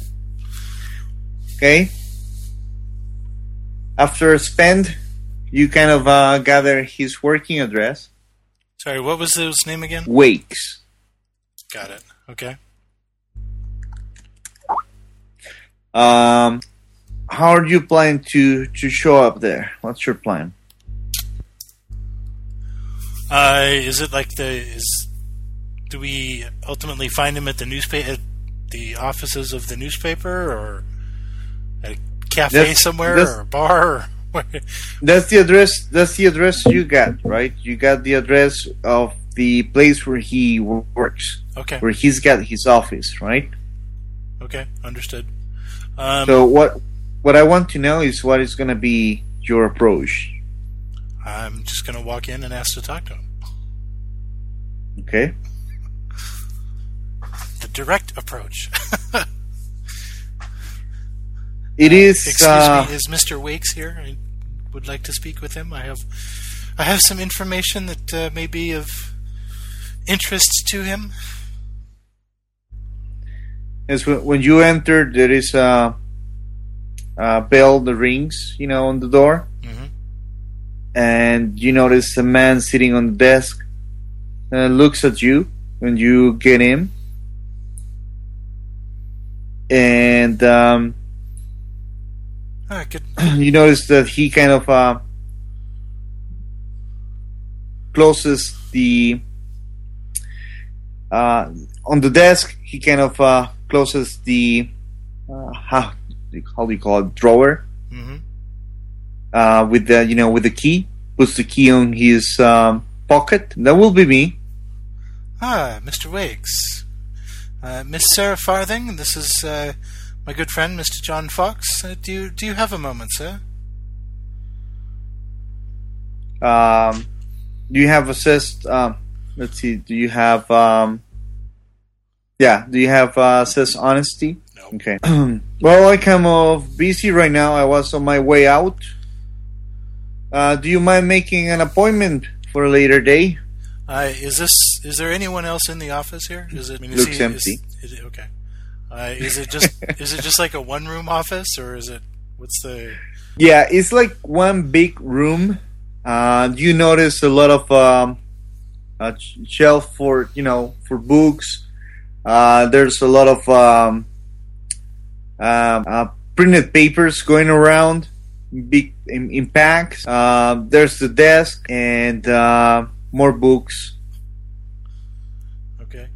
E: Okay. After a spend, you kind of gather his working address.
D: Sorry, what was his name again?
E: Wakes.
D: Got it. Okay.
E: How are you planning to show up there? What's your plan?
D: Is it like do we ultimately find him at the the offices of the newspaper, or a cafe somewhere, or a bar? Or
E: That's the address. That's the address you got, right? You got the address of the place where he works,
D: okay,
E: where he's got his office, right?
D: okay, understood.
E: So what I want to know is what is going to be your approach.
D: I'm just going to walk in and ask to talk to him.
E: Okay.
D: The direct approach.
E: It is.
D: Excuse me, is Mr. Wakes here? I would like to speak with him. I have some information that may be of interest to him.
E: Yes, when you enter, there is a bell that rings, on the door, and you notice a man sitting on the desk, looks at you when you get in, and
D: Good.
E: you notice that he kind of closes the on the desk. He kind of closes the how do you call it, drawer, with the with the key. Puts the key on his pocket. That will be me.
D: Mr. Wakes. Miss Sarah Farthing, this is my good friend, Mr. John Fox. Do you have a moment, sir?
E: Do you have assessed? Let's see. Do you have? Yeah. Do you have assessed honesty?
D: No.
E: Okay. Well, I kind of busy right now. I was on my way out. Do you mind making an appointment for a later day?
D: Is there anyone else in the office here? Is it?
E: Looks empty.
D: Is it okay? Is it just like a one-room office, or is it? What's the?
E: Yeah, it's like one big room. You notice a lot of shelf for for books. There's a lot of printed papers going around, big in packs. There's the desk and more books.
D: Okay.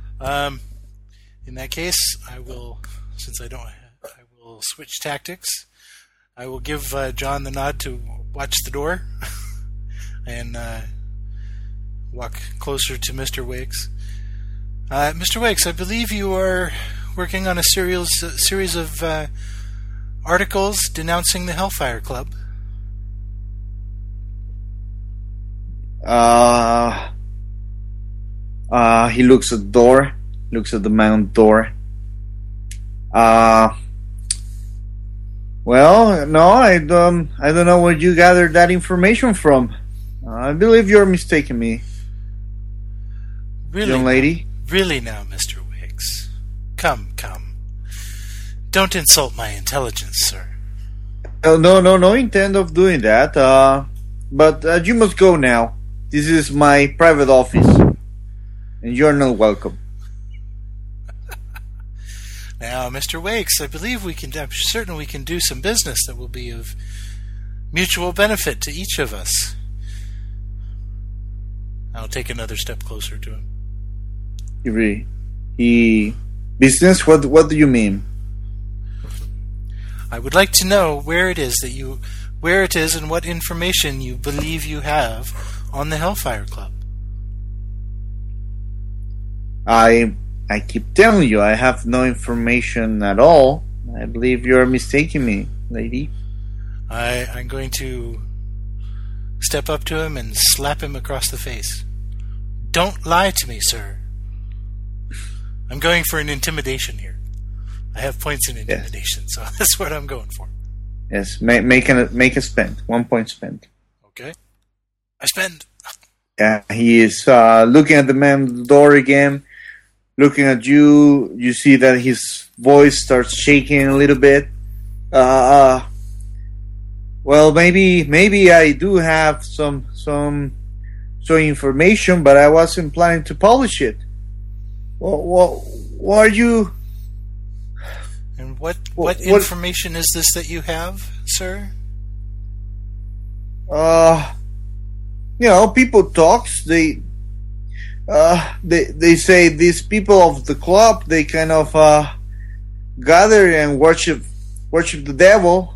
D: In that case, I will, since I will switch tactics. I will give John the nod to watch the door and walk closer to Mr. Wakes. Mr. Wakes, I believe you are working on a series of articles denouncing the Hellfire Club.
E: He looks at the door, looks at the mount door. Well, no, I don't know where you gathered that information from. I believe you're mistaking me,
D: Really,
E: young lady.
D: Really now, Mr. Wakes. Come. Don't insult my intelligence, sir.
E: No intent of doing that. But you must go now. This is my private office, and you're not welcome.
D: Now, Mr. Wakes, I'm certain we can do some business that will be of mutual benefit to each of us. I'll take another step closer to him.
E: Business? What do you mean?
D: I would like to know where it is and what information you believe you have on the Hellfire Club.
E: I keep telling you, I have no information at all. I believe you're mistaking me, lady.
D: I'm going to step up to him and slap him across the face. Don't lie to me, sir. I'm going for an intimidation here. I have points in intimidation, so that's what I'm going for.
E: Yes, make a spend. 1 point spent.
D: Okay. I spend.
E: Yeah, he is looking at the man at the door again. Looking at you, you see that his voice starts shaking a little bit. Well, maybe I do have some information, but I wasn't planning to publish it. What are you?
D: And what information is this that you have, sir?
E: People talks. They They say these people of the club, they kind of gather and worship the devil.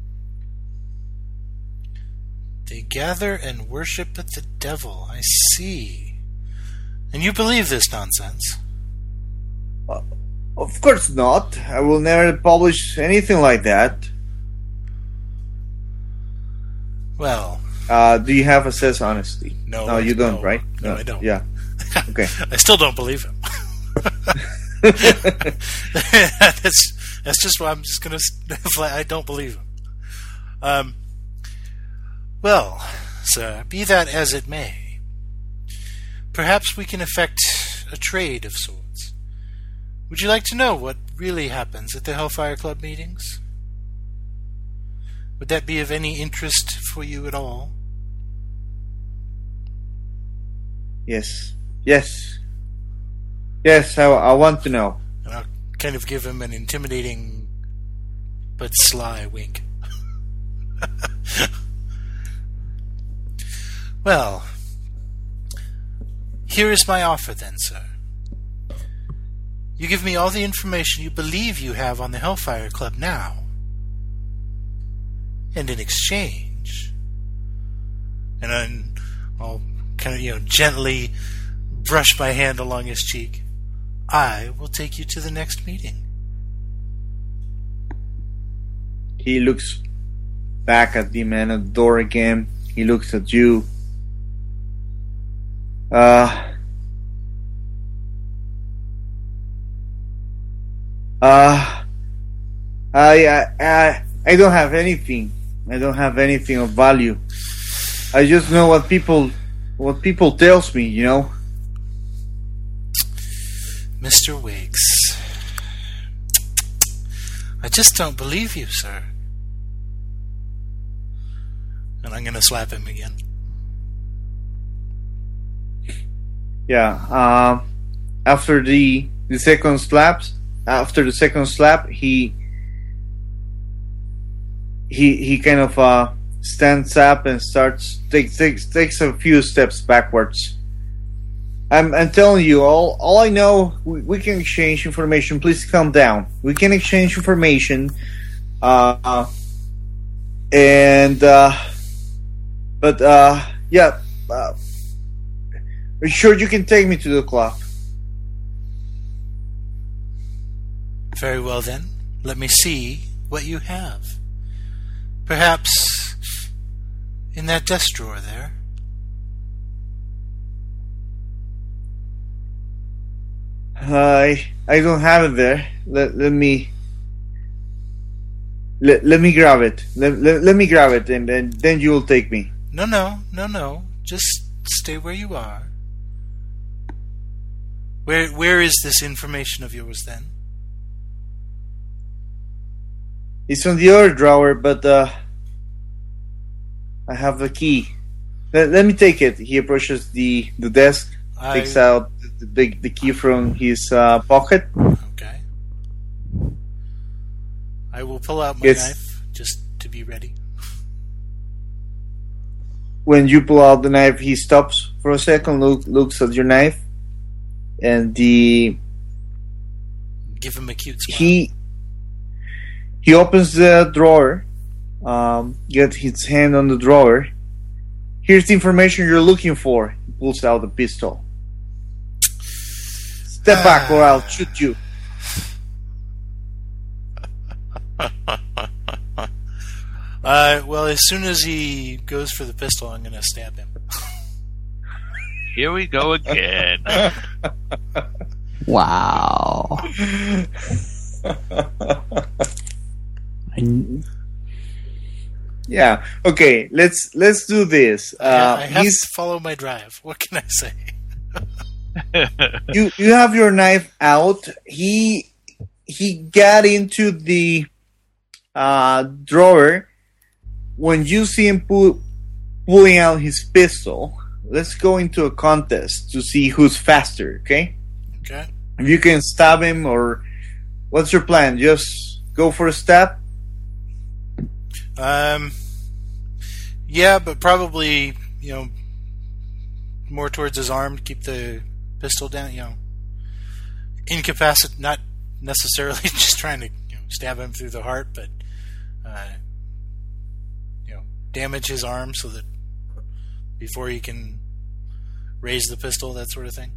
D: They gather and worship the devil. I see. And you believe this nonsense?
E: Of course not. I will never publish anything like that.
D: Well...
E: do you have assess honesty?
D: No,
E: you don't, right?
D: No, I don't.
E: Yeah. Okay.
D: I still don't believe him. That's just why I'm just going to... I don't believe him. Well, sir, be that as it may, perhaps we can effect a trade of sorts. Would you like to know what really happens at the Hellfire Club meetings? Would that be of any interest for you at all?
E: Yes. I want to know.
D: And I'll kind of give him an intimidating but sly wink. Well, here is my offer then, sir. You give me all the information you believe you have on the Hellfire Club now. And in exchange, and then I'll kind of, gently brush my hand along his cheek, I will take you to the next meeting.
E: He looks back at the man at the door again. He looks at you. I don't have anything. I don't have anything of value. I just know what people tells me,
D: Mr. Wiggs, I just don't believe you, sir. And I'm going to slap him again.
E: Yeah. After the second slap, he kind of stands up and takes a few steps backwards. I'm telling you, all I know, we can exchange information. Please calm down. We can exchange information, but yeah. Are you sure you can take me to the club?
D: Very well then. Let me see what you have. Perhaps in that desk drawer there.
E: I don't have it there. Let me grab it. Let me grab it, and then you will take me.
D: No. Just stay where you are. Where is this information of yours then?
E: It's on the other drawer, but I have the key. Let me take it. He approaches the desk, takes out the key from his pocket.
D: Okay. I will pull out my knife just to be ready.
E: When you pull out the knife, he stops for a second, looks at your knife, and
D: give him a cute smile.
E: He opens the drawer, gets his hand on the drawer. Here's the information you're looking for. He pulls out a pistol. Step back or I'll shoot you.
D: Well, as soon as he goes for the pistol, I'm going to stab him.
B: Here we go again.
C: Wow.
E: Yeah. Okay. Let's do this.
D: I have to follow my drive. What can I say?
E: You have your knife out. He got into the drawer. When you see him pulling out his pistol, let's go into a contest to see who's faster. Okay.
D: Okay.
E: If you can stab him, or what's your plan? Just go for a stab.
D: Yeah, but probably more towards his arm to keep the pistol down, incapacitate, not necessarily just trying to stab him through the heart, but damage his arm so that before he can raise the pistol, that sort of thing.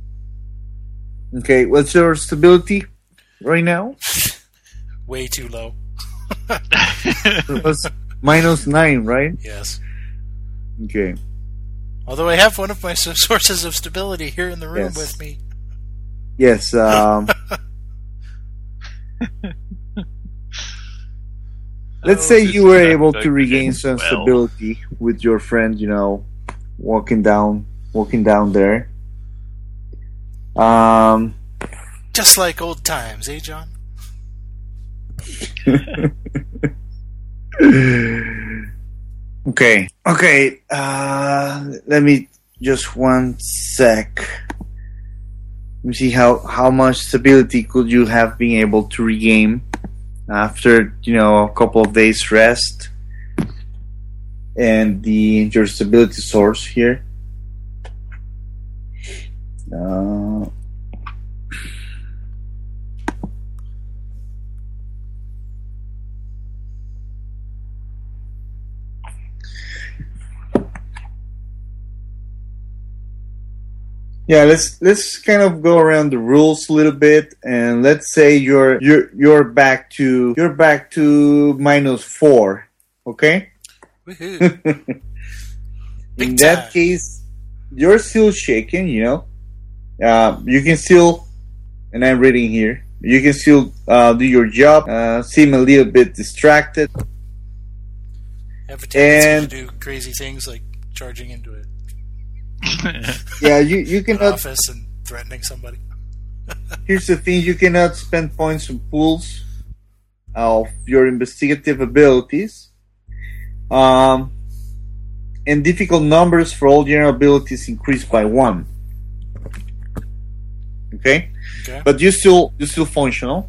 E: Okay, what's your stability right now?
D: Way too low.
E: It was -9, right?
D: Yes.
E: Okay.
D: Although I have one of my sources of stability here in the room
E: Yes.
D: with me.
E: Yes. Let's say you were able to regain some stability with your friend, walking down there.
D: Just like old times, eh, John?
E: Okay. Let me just 1 sec. Let me see how much stability could you have been able to regain after a couple of days rest and your stability source here. Yeah, let's kind of go around the rules a little bit, and let's say you're back to -4, okay?
D: Woohoo.
E: In that case, you're still shaking, You can still, and I'm reading here, you can still do your job, seem a little bit distracted.
D: Have a tendency to do crazy things like charging into it.
E: Yeah, you cannot.
D: Office and threatening somebody.
E: Here's the thing: you cannot spend points on pools of your investigative abilities. And difficult numbers for all general abilities increase by 1. Okay, but you're still functional.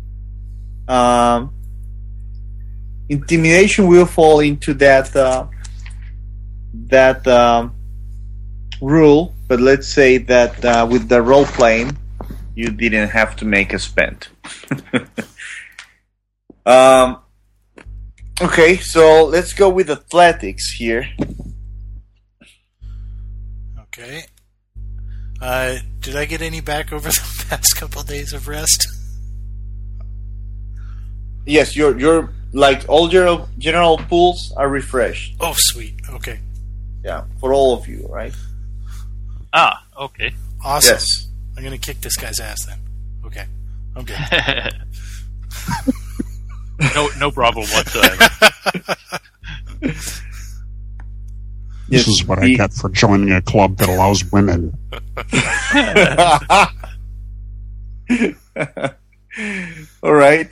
E: Intimidation will fall into that rule, but let's say that with the role playing, you didn't have to make a spend. Okay, so let's go with athletics here.
D: Okay. Did I get any back over the past couple of days of rest?
E: Yes, you're like all your general pools are refreshed.
D: Oh, sweet. Okay.
E: Yeah, for all of you, right?
B: Ah, okay.
D: Awesome.
E: Yes.
D: I'm going to kick this guy's ass then. Okay. I'm good.
B: No problem whatsoever.
F: This is what I get for joining a club that allows women.
E: All right.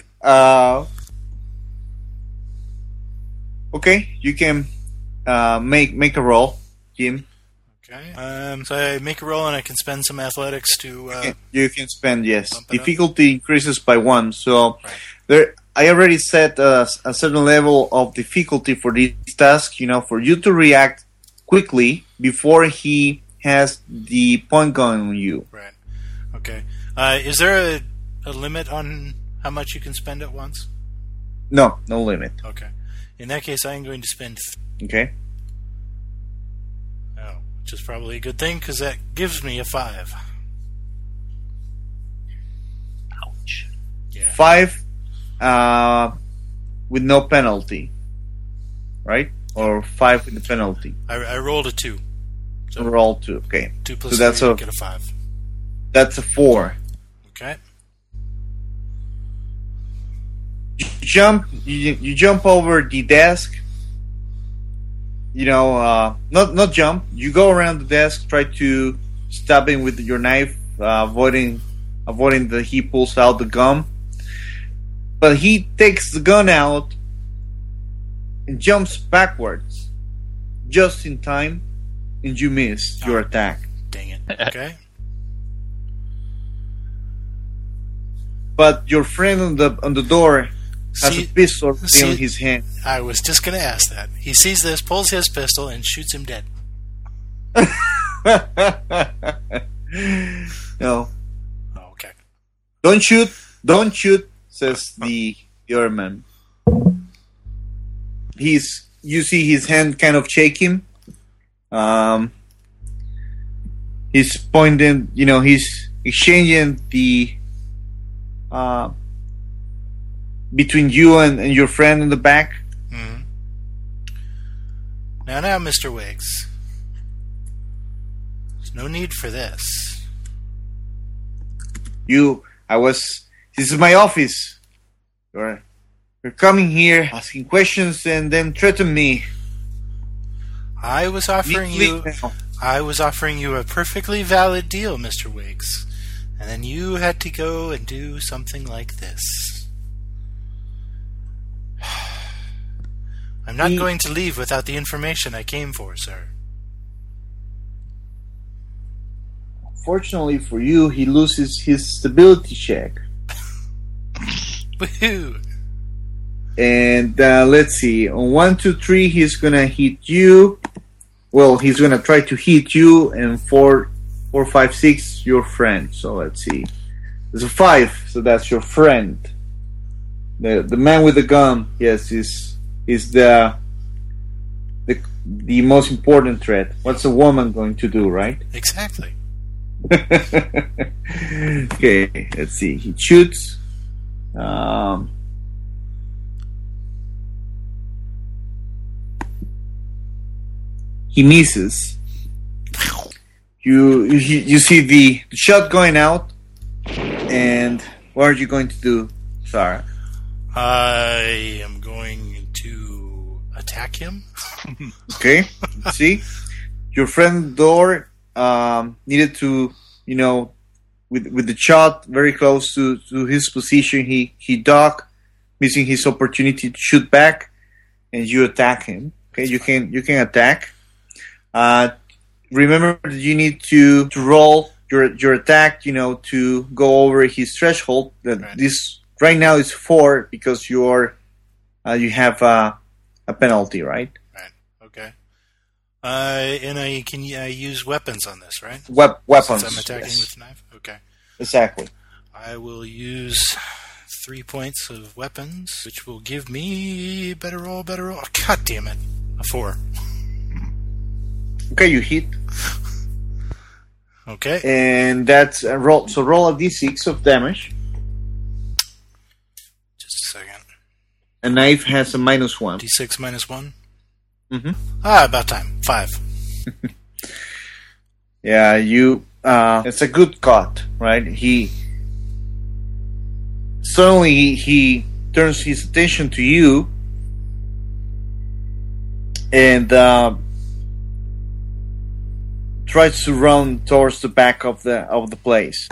E: Okay, you can make a roll, Jim.
D: Okay. So I make a roll and I can spend some athletics to...
E: you can spend, yes. Difficulty increases by 1. So I already set a certain level of difficulty for this task, for you to react quickly before he has the point gun on you.
D: Right. Okay. Is there a limit on how much you can spend at once?
E: No limit.
D: Okay. In that case, I am going to spend...
E: Okay.
D: Oh, which is probably a good thing, because that gives me a 5.
B: Ouch.
D: Yeah.
E: 5 with no penalty, right? Or 5 with the penalty.
D: I rolled a 2. So
E: roll 2, okay.
D: 2 plus
E: so that's
D: 3, get a 5.
E: That's a 4.
D: Okay.
E: You jump over the desk. Not jump. You go around the desk, try to stab him with your knife, avoiding that he pulls out the gun. But he takes the gun out and jumps backwards, just in time, and you miss your attack.
D: Dang it. Okay.
E: But your friend on the door has a pistol in his hand.
D: I was just going to ask that. He sees this, pulls his pistol, and shoots him dead.
E: No.
D: Oh, okay.
E: Don't shoot, says the other man. You see his hand kind of shaking. He's pointing, he's exchanging the, between you and your friend in the back.
D: Mm-hmm. Now, Mr. Wiggs. There's no need for this.
E: This is my office. You're coming here, asking questions, and then threaten me.
D: I was offering you a perfectly valid deal, Mr. Wiggs. And then you had to go and do something like this. I'm not going to leave without the information I came for, sir.
E: Fortunately for you, he loses his stability check.
D: Woohoo!
E: And let's see. On 1, 2, 3, he's gonna hit you. Well, he's gonna try to hit you, and 4, 5, 6, your friend. So let's see. There's a 5, so that's your friend. The man with the gun, yes, is the most important threat. What's a woman going to do, right?
D: Exactly.
E: Okay, let's see. He shoots. He misses. You see the shot going out, and what are you going to do, Sarah?
D: I am going to attack him.
E: Okay, see, your friend Dor needed to, with the shot very close to his position, he ducked, missing his opportunity to shoot back, and you attack him. Okay, you can attack. Remember that you need to roll your attack, to go over his threshold.
D: Right.
E: This right now is 4 because you have a penalty, right?
D: Right. Okay. And I can use weapons on this, right?
E: Weapons.
D: Since I'm attacking
E: yes.
D: with the knife. Okay.
E: Exactly.
D: I will use 3 points of weapons, which will give me better roll. Oh, God damn it! A 4.
E: Okay, you hit.
D: Okay.
E: And that's a roll. So roll a d6 of damage.
D: Just a second.
E: A knife has a -1.
D: D6 -1.
E: Mm-hmm.
D: About time. 5.
E: Yeah, it's a good cut, right? He turns his attention to you, and tries to run towards the back of the place.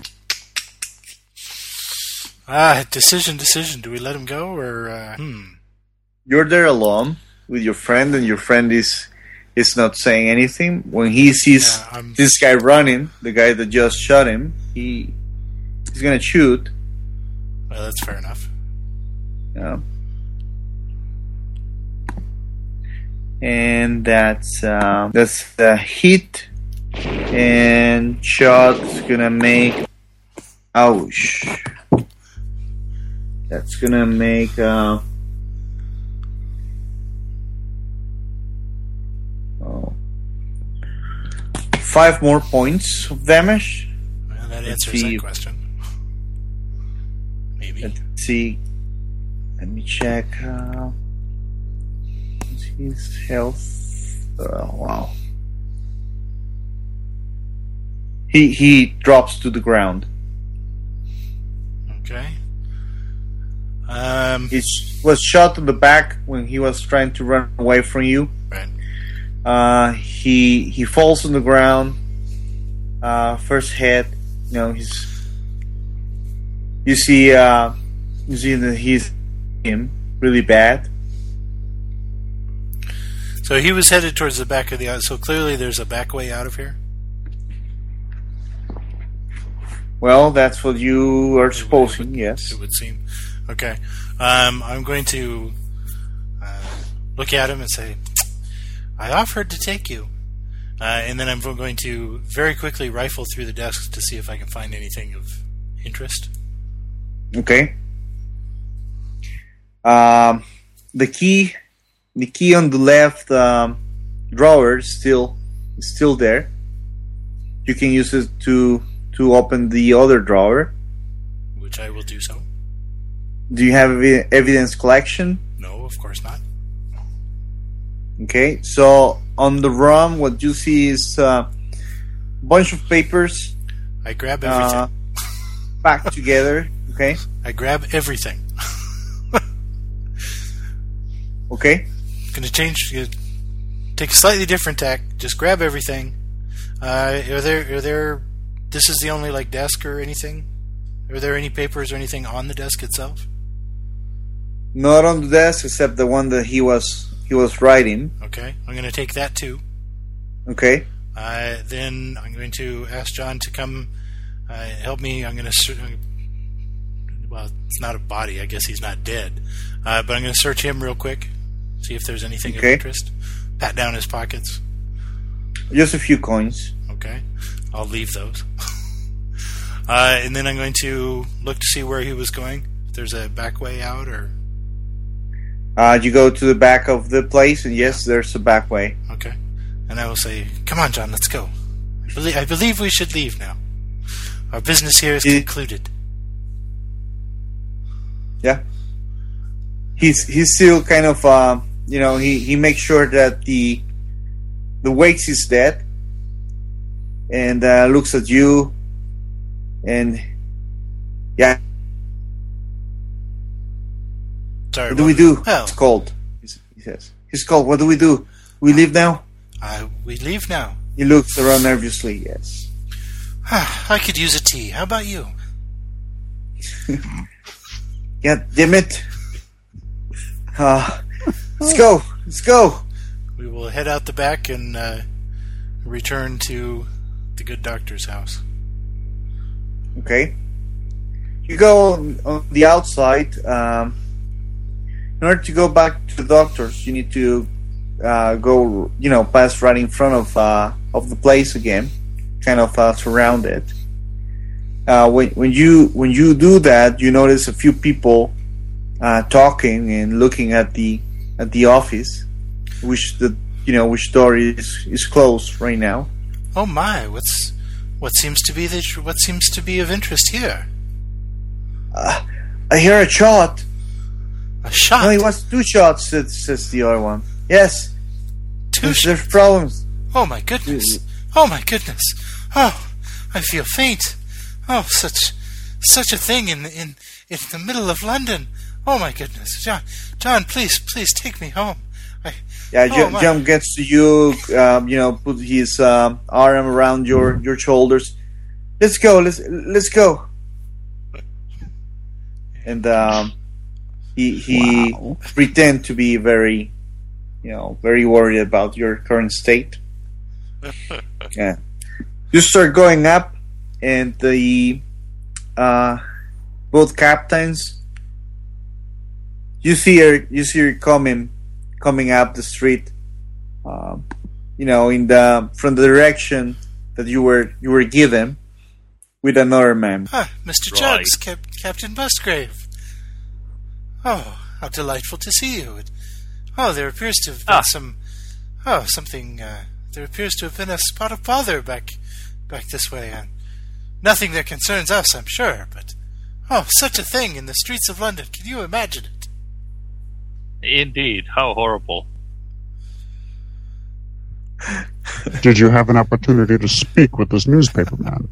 D: Decision. Do we let him go or?
E: You're there alone with your friend, and your friend is not saying anything. When he sees this guy running, the guy that just shot him, he's gonna shoot.
D: Well, that's fair enough.
E: Yeah. And that's the hit, and shot's gonna make. Ouch. That's gonna make 5 more points of damage.
D: Well, that answers that question. Maybe.
E: Let's see. Let me check. His health. Wow. He drops to the ground.
D: Okay.
E: He was shot in the back when he was trying to run away from you.
D: Right.
E: He falls on the ground. First hit. You see that he's him really bad.
D: So he was headed towards the back of the. So clearly, there's a back way out of here.
E: Well, that's what you are supposing. Yes,
D: it would seem. Okay, I'm going to look at him and say, "I offered to take you, And then I'm going to very quickly rifle through the desks to see if I can find anything of interest.
E: Okay. The key on the left drawer is still there. You can use it to open the other drawer.
D: Which I will do so.
E: Do you have evidence collection?
D: No, of course not.
E: Okay, so on the ROM, what you see is a bunch of papers.
D: I grab everything.
E: Packed together. Okay.
D: I grab everything.
E: Okay.
D: Going to take a slightly different tack. Just grab everything. Are there? This is the only desk or anything. Are there any papers or anything on the desk itself?
E: Not on the desk, except the one that he was writing.
D: Okay, I'm going to take that too.
E: Okay.
D: Then I'm going to ask John to come help me. I'm going to. Well, it's not a body. I guess he's not dead. But I'm going to search him real quick, see if there's anything of interest. Pat down his pockets.
E: Just a few coins.
D: Okay, I'll leave those. And then I'm going to look to see where he was going. If there's a back way out, or
E: you go to the back of the place, and yes, there's a back way.
D: Okay, and I will say, "Come on, John, let's go. I believe we should leave now. Our business here is concluded."
E: Yeah, he's still kind of he makes sure that the Wakes is dead, and looks at you. And yeah,
D: sorry,
E: what do we do?
D: Well,
E: it's cold. He says, "It's cold. What do we do? We leave now."
D: We leave now.
E: He looks around nervously. Yes.
D: I could use a tea. How about you?
E: Yeah, damn it. Let's go. Let's go.
D: We will head out the back and return to the good doctor's house.
E: Okay. You go on the outside. In order to go back to the doctor's, you need to go, pass right in front of the place again, kind of surround it. When you do that, you notice a few people talking and looking at the office, which door is closed right now.
D: Oh my! What seems to be of interest here?
E: I hear a shot.
D: A shot?
E: No, it was 2 shots, says the other one. Yes.
D: 2 shots?
E: There's problems.
D: Oh my goodness. Oh my goodness. Oh, I feel faint. Oh, such a thing in the middle of London. Oh my goodness. John, please take me home.
E: John gets to you, put his arm around your shoulders. Let's go. Let's go. And he pretend to be very worried about your current state. Yeah. You start going up, and the both captains. You see her coming up the street, from the direction that you were given, with another man.
D: Mr. Jugs, Captain Musgrave. Oh, how delightful to see you. There appears to have been something. There appears to have been a spot of bother back this way. Nothing that concerns us, I'm sure, but such a thing in the streets of London. Can you imagine it?
B: Indeed, how horrible.
F: Did you have an opportunity to speak with this newspaper man?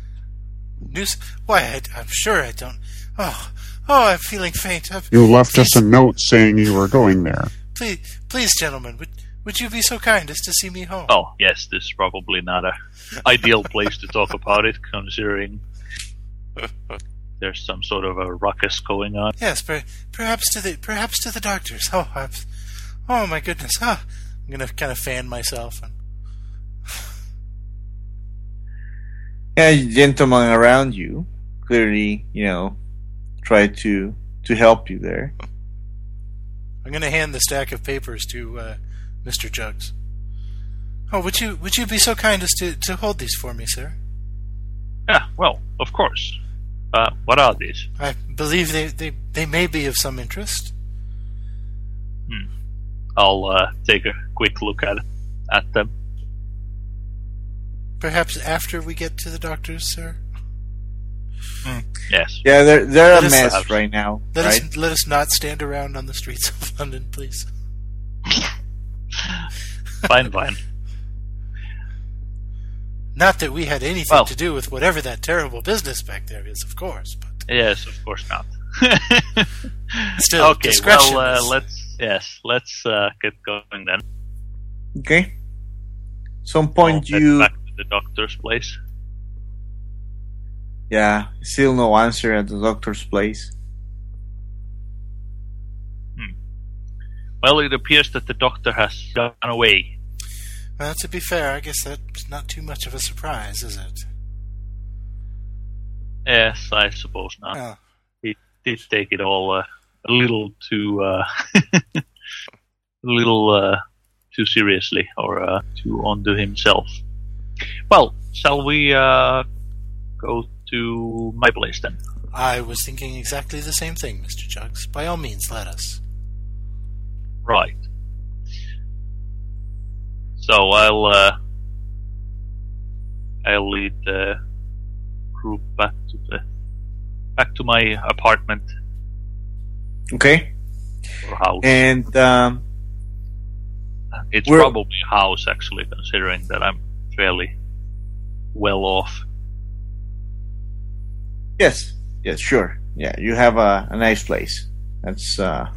D: Why, I'm sure I don't. Oh, I'm feeling faint.
F: You left us a note saying you were going there.
D: Please, gentlemen, would you be so kind as to see me home?
B: Oh, yes, this is probably not a ideal place to talk about it, considering there's some sort of a ruckus going on.
D: Yes, perhaps to the doctors. Oh my goodness. I'm gonna kind of fan myself.
E: Gentlemen around you clearly, try to help you there.
D: I'm gonna hand the stack of papers to Mr. Jugs. Oh, would you be so kind as to hold these for me, sir?
B: Yeah, well, of course. What are these?
D: I believe they may be of some interest.
B: I'll take a quick look at them.
D: Perhaps after we get to the doctor's, sir?
B: Yes.
E: Yeah, they're a
D: Let us-
E: mess right now, right?
D: Let us not stand around on the streets of London, please.
B: Fine.
D: Not that we had anything
B: Well-
D: to do with whatever that terrible business back there is, of course. But
B: Yes, of course not.
D: still,
B: Okay,
D: discretion
B: well,
D: is-
B: let's get going then.
E: Okay. Some point
B: I'll head
E: you...
B: back to the doctor's place.
E: Yeah, still no answer at the doctor's place.
B: Well, it appears that the doctor has gone away.
D: Well, to be fair, I guess that's not too much of a surprise, is it?
B: Yes, I suppose not.
D: Oh.
B: He did take it all a little too too seriously, or too onto himself. Well, shall we go to my place then?
D: I was thinking exactly the same thing, Mr. Jugs. By all means, let us.
B: Right. So I'll lead the group back to my apartment
E: Okay.
B: or house.
E: And
B: It's
E: we're-
B: probably a house, actually, considering that I'm fairly well off.
E: yes, sure. Yeah, you have a nice place. That's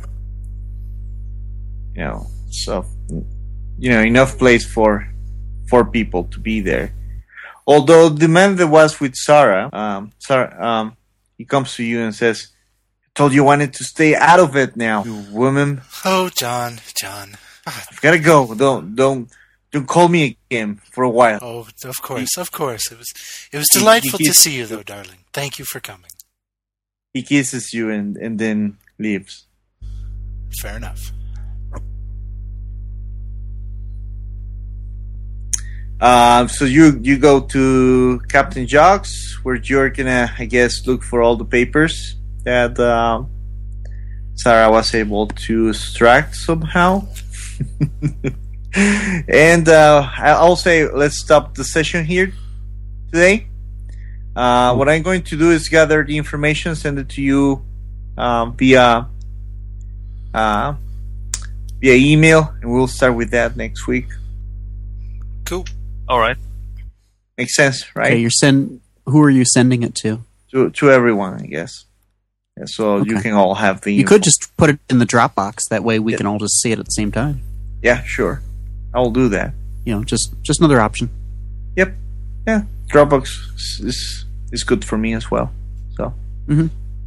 E: enough place for 4 people to be there. Although the man that was with Sarah, he comes to you and says, "I told you I wanted to stay out of it now, you woman.
D: Oh, John.
E: I've gotta go. Don't call me again for a while."
D: Oh, of course. It was delightful
E: he
D: to see you, though, darling. Thank you for coming.
E: He kisses you and then leaves.
D: Fair enough.
E: So you go to Captain Jocks, where you're gonna, I guess, look for all the papers that Sarah was able to extract somehow. And I'll say, let's stop the session here today. What I'm going to do is gather the information, send it to you via email, and we'll start with that next week.
D: Cool.
B: All right.
E: Makes sense, right?
C: Okay, who are you sending it to?
E: To everyone, I guess. Yeah, so you
C: Okay.
E: can all have the.
C: You
E: info.
C: could just put it in the Dropbox. That way we
E: Yeah.
C: can all just see it at the same time.
E: Yeah, sure. I'll do that.
C: Just another option.
E: Yep. Yeah. Dropbox is good for me as well. So.
C: Mhm.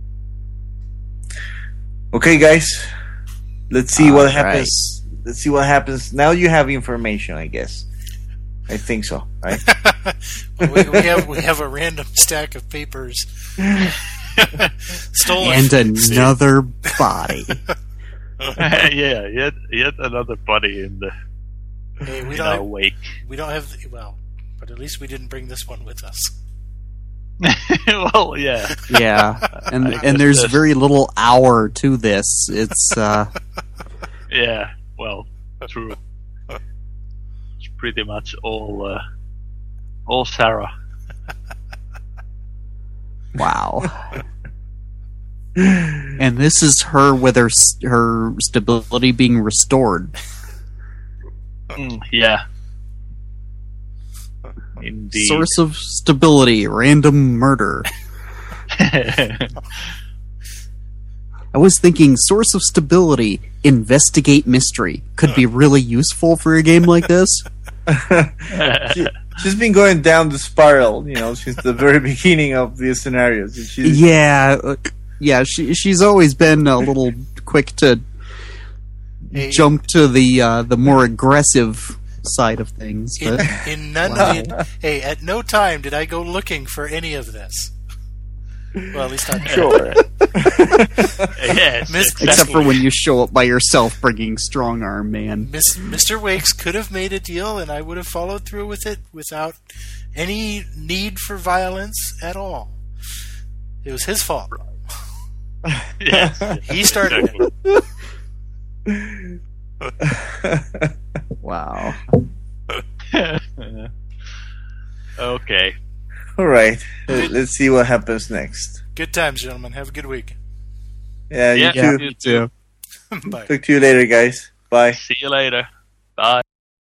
E: Okay, guys. Let's see what
C: All
E: happens. Let's see what happens. Now you have information, I guess. I think so, right?
D: Well, we have a random stack of papers stolen.
C: And another body.
B: Yeah, yet another body in the
D: Hey, we
B: in
D: don't
B: our
D: have,
B: wake.
D: we don't have but at least we didn't bring this one with us.
B: Well, yeah.
C: Yeah, and there's very little hour to this. It's
B: Yeah, well, true. It's pretty much all Sarah.
C: wow. And this is her with her stability being restored.
B: Yeah. Indeed.
C: Source of stability, random murder. I was thinking source of stability, investigate mystery. Could be really useful for a game like this.
E: She's been going down the spiral, since the very beginning of the scenarios. And she's,
C: Yeah, she's always been a little quick to
D: Hey,
C: jump to the more aggressive side of things. But
D: in none
C: Wow.
D: of the, hey, at no time did I go looking for any of this. Well, at least not
E: Sure.
B: Yes,
C: Except for when you show up by yourself bringing strong arm, man.
D: Mr. Wakes could have made a deal, and I would have followed through with it without any need for violence at all. It was his fault.
B: Yes,
D: He started
B: exactly.
D: it.
C: Wow.
B: Okay.
E: All right. Let's see what happens next.
D: Good times, gentlemen. Have a good week.
E: Yeah, you
B: Yeah.
E: too.
C: You too.
D: Bye.
E: Talk to you later, guys. Bye.
B: See you later. Bye.